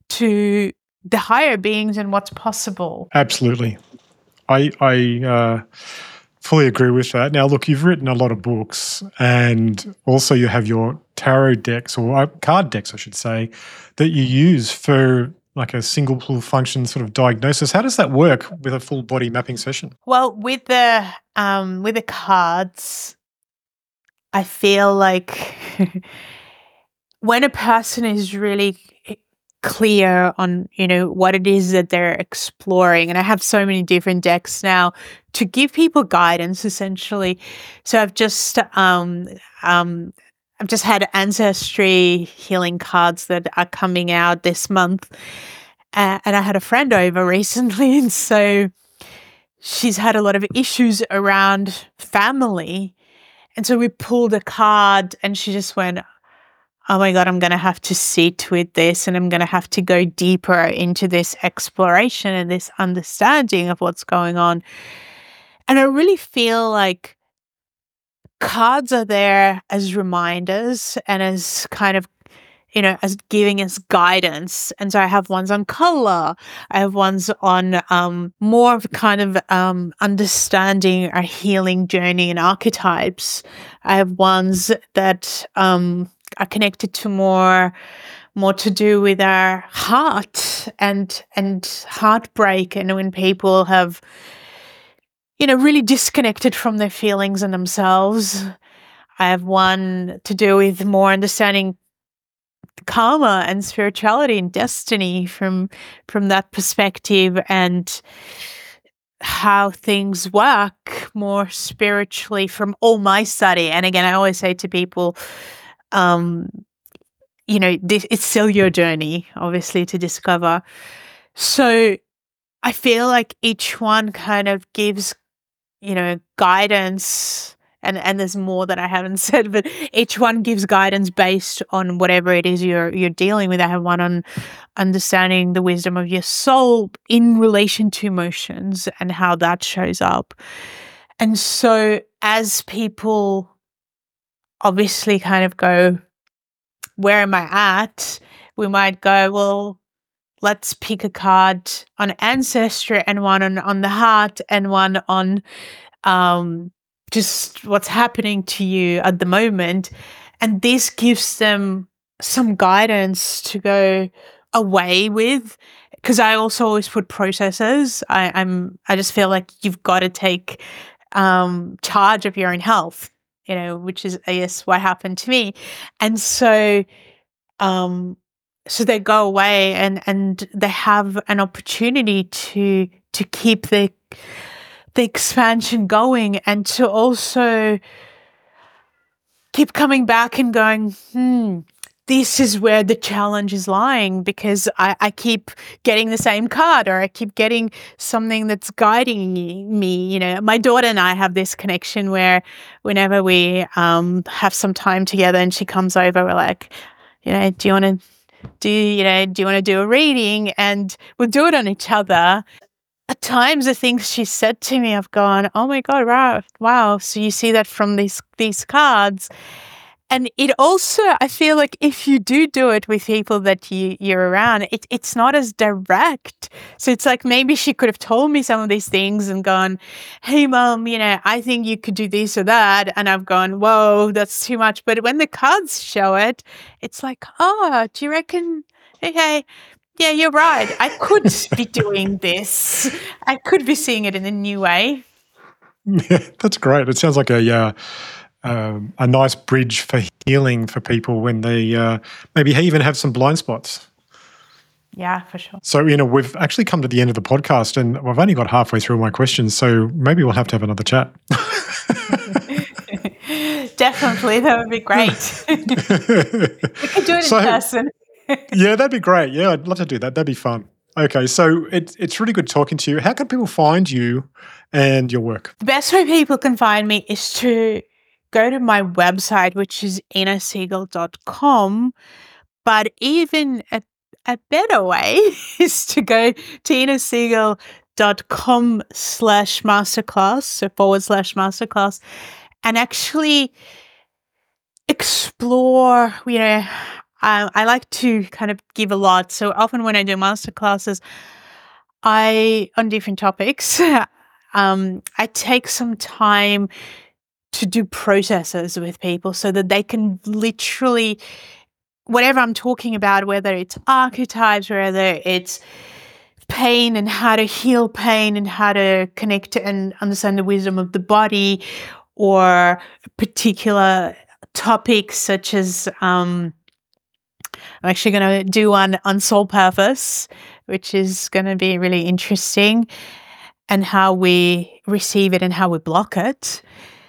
S2: to the higher beings and what's possible.
S1: absolutely. I, I uh, fully agree with that. Now, look, you've written a lot of books, and also you have your tarot decks, or uh, card decks, I should say, that you use for like a single function sort of diagnosis. How does that work with a full body mapping session?
S2: Well, with the um, with the cards, I feel like when a person is really clear on, you know, what it is that they're exploring, and I have so many different decks now to give people guidance, essentially. So I've just um um I've just had ancestry healing cards that are coming out this month, uh, and I had a friend over recently, and so she's had a lot of issues around family, and so we pulled a card, and she just went, oh my God, I'm going to have to sit with this, and I'm going to have to go deeper into this exploration and this understanding of what's going on. And I really feel like cards are there as reminders and as kind of, you know, as giving us guidance. And so I have ones on color. I have ones on um, more of kind of um, understanding our healing journey and archetypes. I have ones that um, are connected to more more to do with our heart and and heartbreak, and when people have, you know, really disconnected from their feelings and themselves. I have one to do with more understanding karma and spirituality and destiny from from that perspective, and how things work more spiritually from all my study. And again, I always say to people, um, you know, this, it's still your journey, obviously, to discover. So I feel like each one kind of gives, you know, guidance, and and there's more that I haven't said, but each one gives guidance based on whatever it is you're you're dealing with. I have one on understanding the wisdom of your soul in relation to emotions and how that shows up. And so as people obviously kind of go, where am I at? We might go, well, let's pick a card on ancestry, and one on, on the heart, and one on um, just what's happening to you at the moment. And this gives them some guidance to go away with. Because I also always put processes. I, I'm I just feel like you've got to take um, charge of your own health, you know, which is, I guess, what happened to me. And so um so they go away, and and they have an opportunity to to keep the the expansion going, and to also keep coming back and going, hmm, this is where the challenge is lying, because I, I keep getting the same card, or I keep getting something that's guiding me. You know, my daughter and I have this connection where whenever we um, have some time together and she comes over, we're like, you know, do you want to do, you know, do you want to do a reading? And we'll do it on each other. At times, the things she said to me, I've gone, oh my God, wow, wow. So you see that from these these cards. And it also, I feel like if you do do it with people that you, you're around, it, it's not as direct. So it's like maybe she could have told me some of these things and gone, hey, Mom, you know, I think you could do this or that. And I've gone, whoa, that's too much. But when the cards show it, it's like, oh, do you reckon, okay, yeah, you're right. I could be doing this. I could be seeing it in a new way.
S1: Yeah, that's great. It sounds like a yeah. Um, a nice bridge for healing for people when they uh, maybe even have some blind spots.
S2: Yeah, for sure.
S1: So, you know, we've actually come to the end of the podcast and we've only got halfway through my questions, so maybe we'll have to have another chat.
S2: Definitely, that would be great. We could do it
S1: so,
S2: in person.
S1: Yeah, that'd be great. Yeah, I'd love to do that. That'd be fun. Okay, so it, it's really good talking to you. How can people find you and your work?
S2: The best way people can find me is to go to my website, which is ina siegel dot com. But even a, a better way is to go to ina siegel dot com slash masterclass, so forward slash masterclass, and actually explore, you know, I, I like to kind of give a lot. So often when I do masterclasses, I, on different topics, um, I take some time to do processes with people so that they can literally, whatever I'm talking about, whether it's archetypes, whether it's pain and how to heal pain and how to connect and understand the wisdom of the body, or particular topics such as, um, I'm actually going to do one on soul purpose, which is going to be really interesting, and how we receive it and how we block it.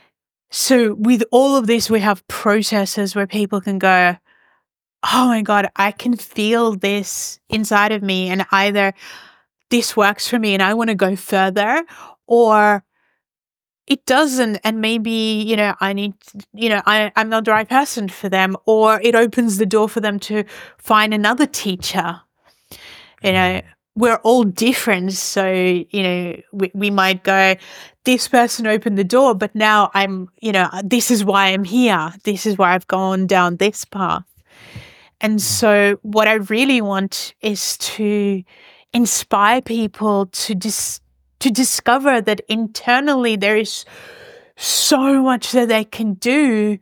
S2: So with all of this, we have processes where people can go, oh my God, I can feel this inside of me, and either this works for me and I want to go further, or it doesn't, and maybe, you know, I need, you know, I, I'm not the right person for them, or it opens the door for them to find another teacher. You know, we're all different. So, you know, we, we might go, this person opened the door, but now I'm, you know, this is why I'm here. This is why I've gone down this path. And so what I really want is to inspire people to dis- to discover that internally there is so much that they can do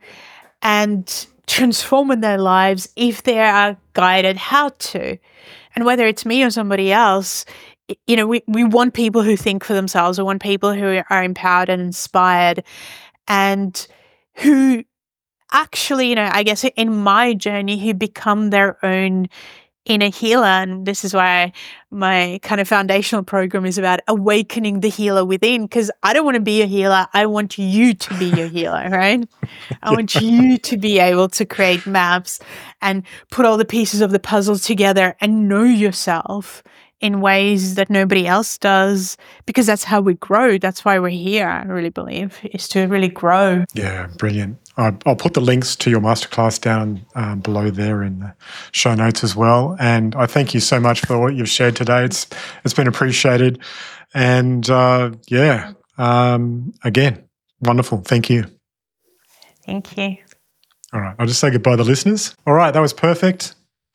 S2: and transform in their lives if they are guided how to. And whether it's me or somebody else, you know, we, we want people who think for themselves. We want people who are empowered and inspired, and who actually, you know, I guess in my journey, who become their own inner healer. And this is why my kind of foundational program is about awakening the healer within, because I don't want to be a healer. I want you to be your healer, right? I want you to be able to create maps and put all the pieces of the puzzle together and know yourself in ways that nobody else does, because that's how we grow. That's why we're here, I really believe, is to really grow.
S1: Yeah, brilliant. I- I'll put the links to your masterclass down um, below there in the show notes as well. And I thank you so much for what you've shared today. It's It's been appreciated. And uh, yeah, um, again, wonderful. Thank you.
S2: Thank you.
S1: All right, I'll just say goodbye to the listeners. All right, that was perfect.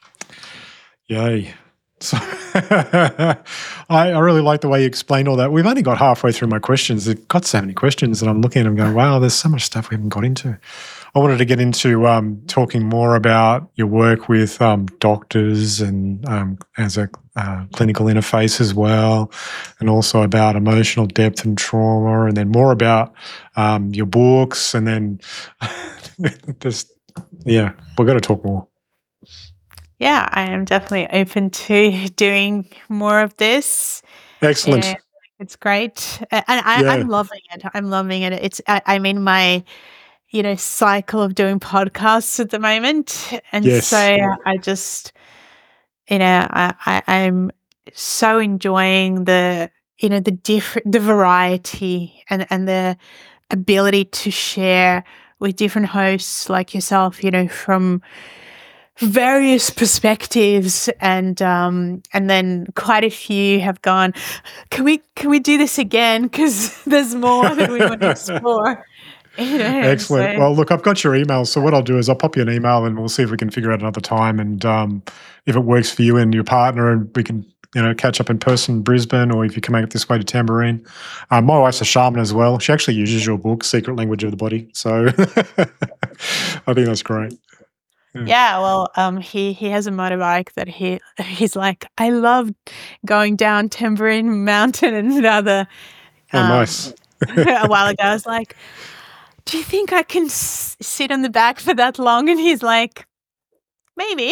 S1: Yay. So I, I really like the way you explained all that. We've only got halfway through my questions. I've got so many questions, and I'm looking at them going, wow, there's so much stuff we haven't got into. I wanted to get into um, talking more about your work with um, doctors and um, as a uh, clinical interface as well, and also about emotional depth and trauma, and then more about um, your books, and then just, yeah, we've got to talk more.
S2: Yeah, I am definitely open to doing more of this.
S1: Excellent.
S2: Yeah, it's great. And I,
S1: Yeah.
S2: I'm loving it. I'm loving it. It's, I, I'm in my, you know, cycle of doing podcasts at the moment. And
S1: Yes.
S2: so I just, you know, I, I, I'm so enjoying the, you know, the different, the variety and, and the ability to share with different hosts like yourself, you know, from various perspectives, and um and then quite a few have gone, can we can we do this again, because there's more that we want to explore. You know,
S1: Excellent.
S2: so
S1: Well, look, I've got your email. So what I'll do is I'll pop you an email and we'll see if we can figure out another time. And um, if it works for you and your partner, and we can, you know, catch up in person in Brisbane, or if you can make it this way to Tamborine. Um, my wife's a shaman as well. She actually uses your book, Secret Language of the Body. So I think that's great.
S2: yeah, well, um, he he has a motorbike that he he's like, I love going down Tamborine Mountain and another.
S1: Oh,
S2: Um,
S1: nice.
S2: a while ago, I was like, do you think I can s- sit on the back for that long? And he's like, maybe.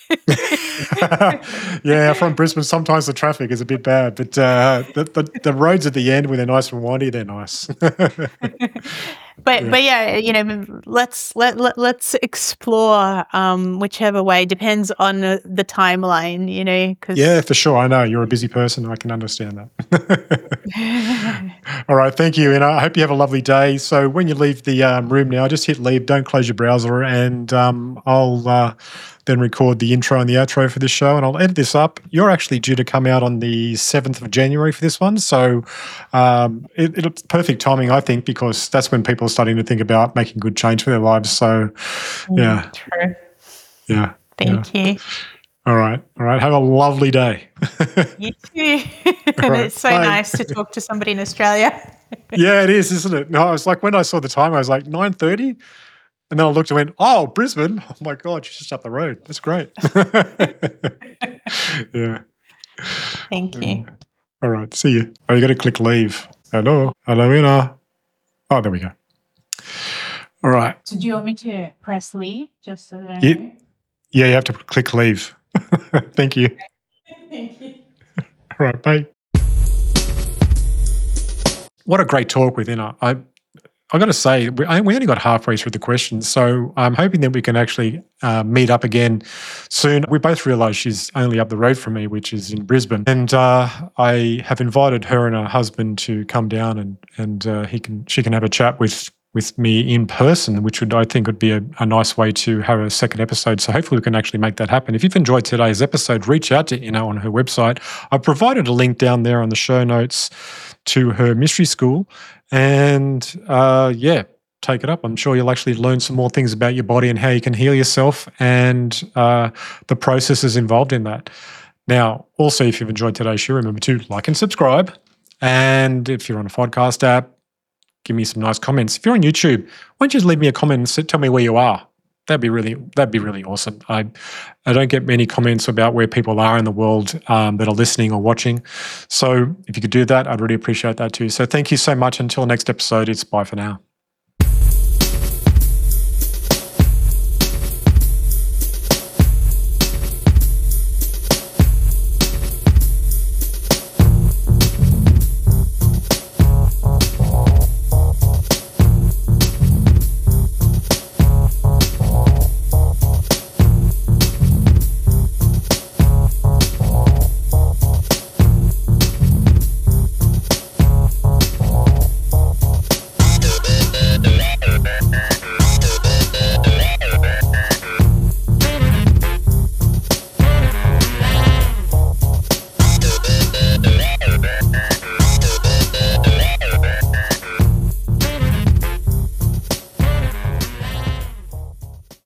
S1: Yeah, from Brisbane, sometimes the traffic is a bit bad, but uh, the, the the roads at the end when they're nice and windy, they're nice.
S2: But
S1: Yeah.
S2: but yeah, you know, let's let, let let's explore um, whichever way, depends on the, the timeline, you know, because
S1: Yeah, for sure. I know you're a busy person. I can understand that. All right, thank you, and I hope you have a lovely day. So when you leave the um, room now, just hit leave. Don't close your browser, and um, I'll uh, then record the intro and the outro for this show, and I'll edit this up. You're actually due to come out on the seventh of January for this one, so um, it, it's perfect timing, I think, because that's when people are starting to think about making good change for their lives. So, yeah,
S2: True.
S1: yeah.
S2: Thank
S1: yeah.
S2: you.
S1: All right, all right. Have a lovely day.
S2: You too.
S1: All right,
S2: It's so
S1: bye.
S2: nice to talk to somebody in Australia.
S1: Yeah, it is, isn't it? No, I was like, when I saw the time, I was like nine thirty, and then I looked and went, "Oh, Brisbane! Oh my God, she's just up the road. That's great." Yeah.
S2: Thank you.
S1: All right. See you. Oh, you got to click leave. Hello, hello, Ina. Oh, there we go. All right.
S2: So do you want me to press leave just so that I
S1: Yeah,
S2: know?
S1: yeah, you have to click leave. Thank you.
S2: Thank you.
S1: All right, bye. What a great talk with Ina. I I got to say, we, I, we only got halfway through the questions, so I'm hoping that we can actually uh, meet up again soon. We both realise she's only up the road from me, which is in Brisbane, and uh, I have invited her and her husband to come down, and and uh, he can she can have a chat with with me in person, which would I think would be a, a nice way to have a second episode. So hopefully we can actually make that happen. If you've enjoyed today's episode, reach out to Ina on her website. I've provided a link down there on the show notes to her mystery school. And uh, yeah, take it up. I'm sure you'll actually learn some more things about your body and how you can heal yourself, and uh, the processes involved in that. Now, also, if you've enjoyed today's show, remember to like and subscribe. And if you're on a podcast app, give me some nice comments. If you're on YouTube, why don't you just leave me a comment and sit, tell me where you are? That'd be really that'd be really awesome. I I don't get many comments about where people are in the world um, that are listening or watching. So if you could do that, I'd really appreciate that too. So thank you so much. Until next episode, it's bye for now.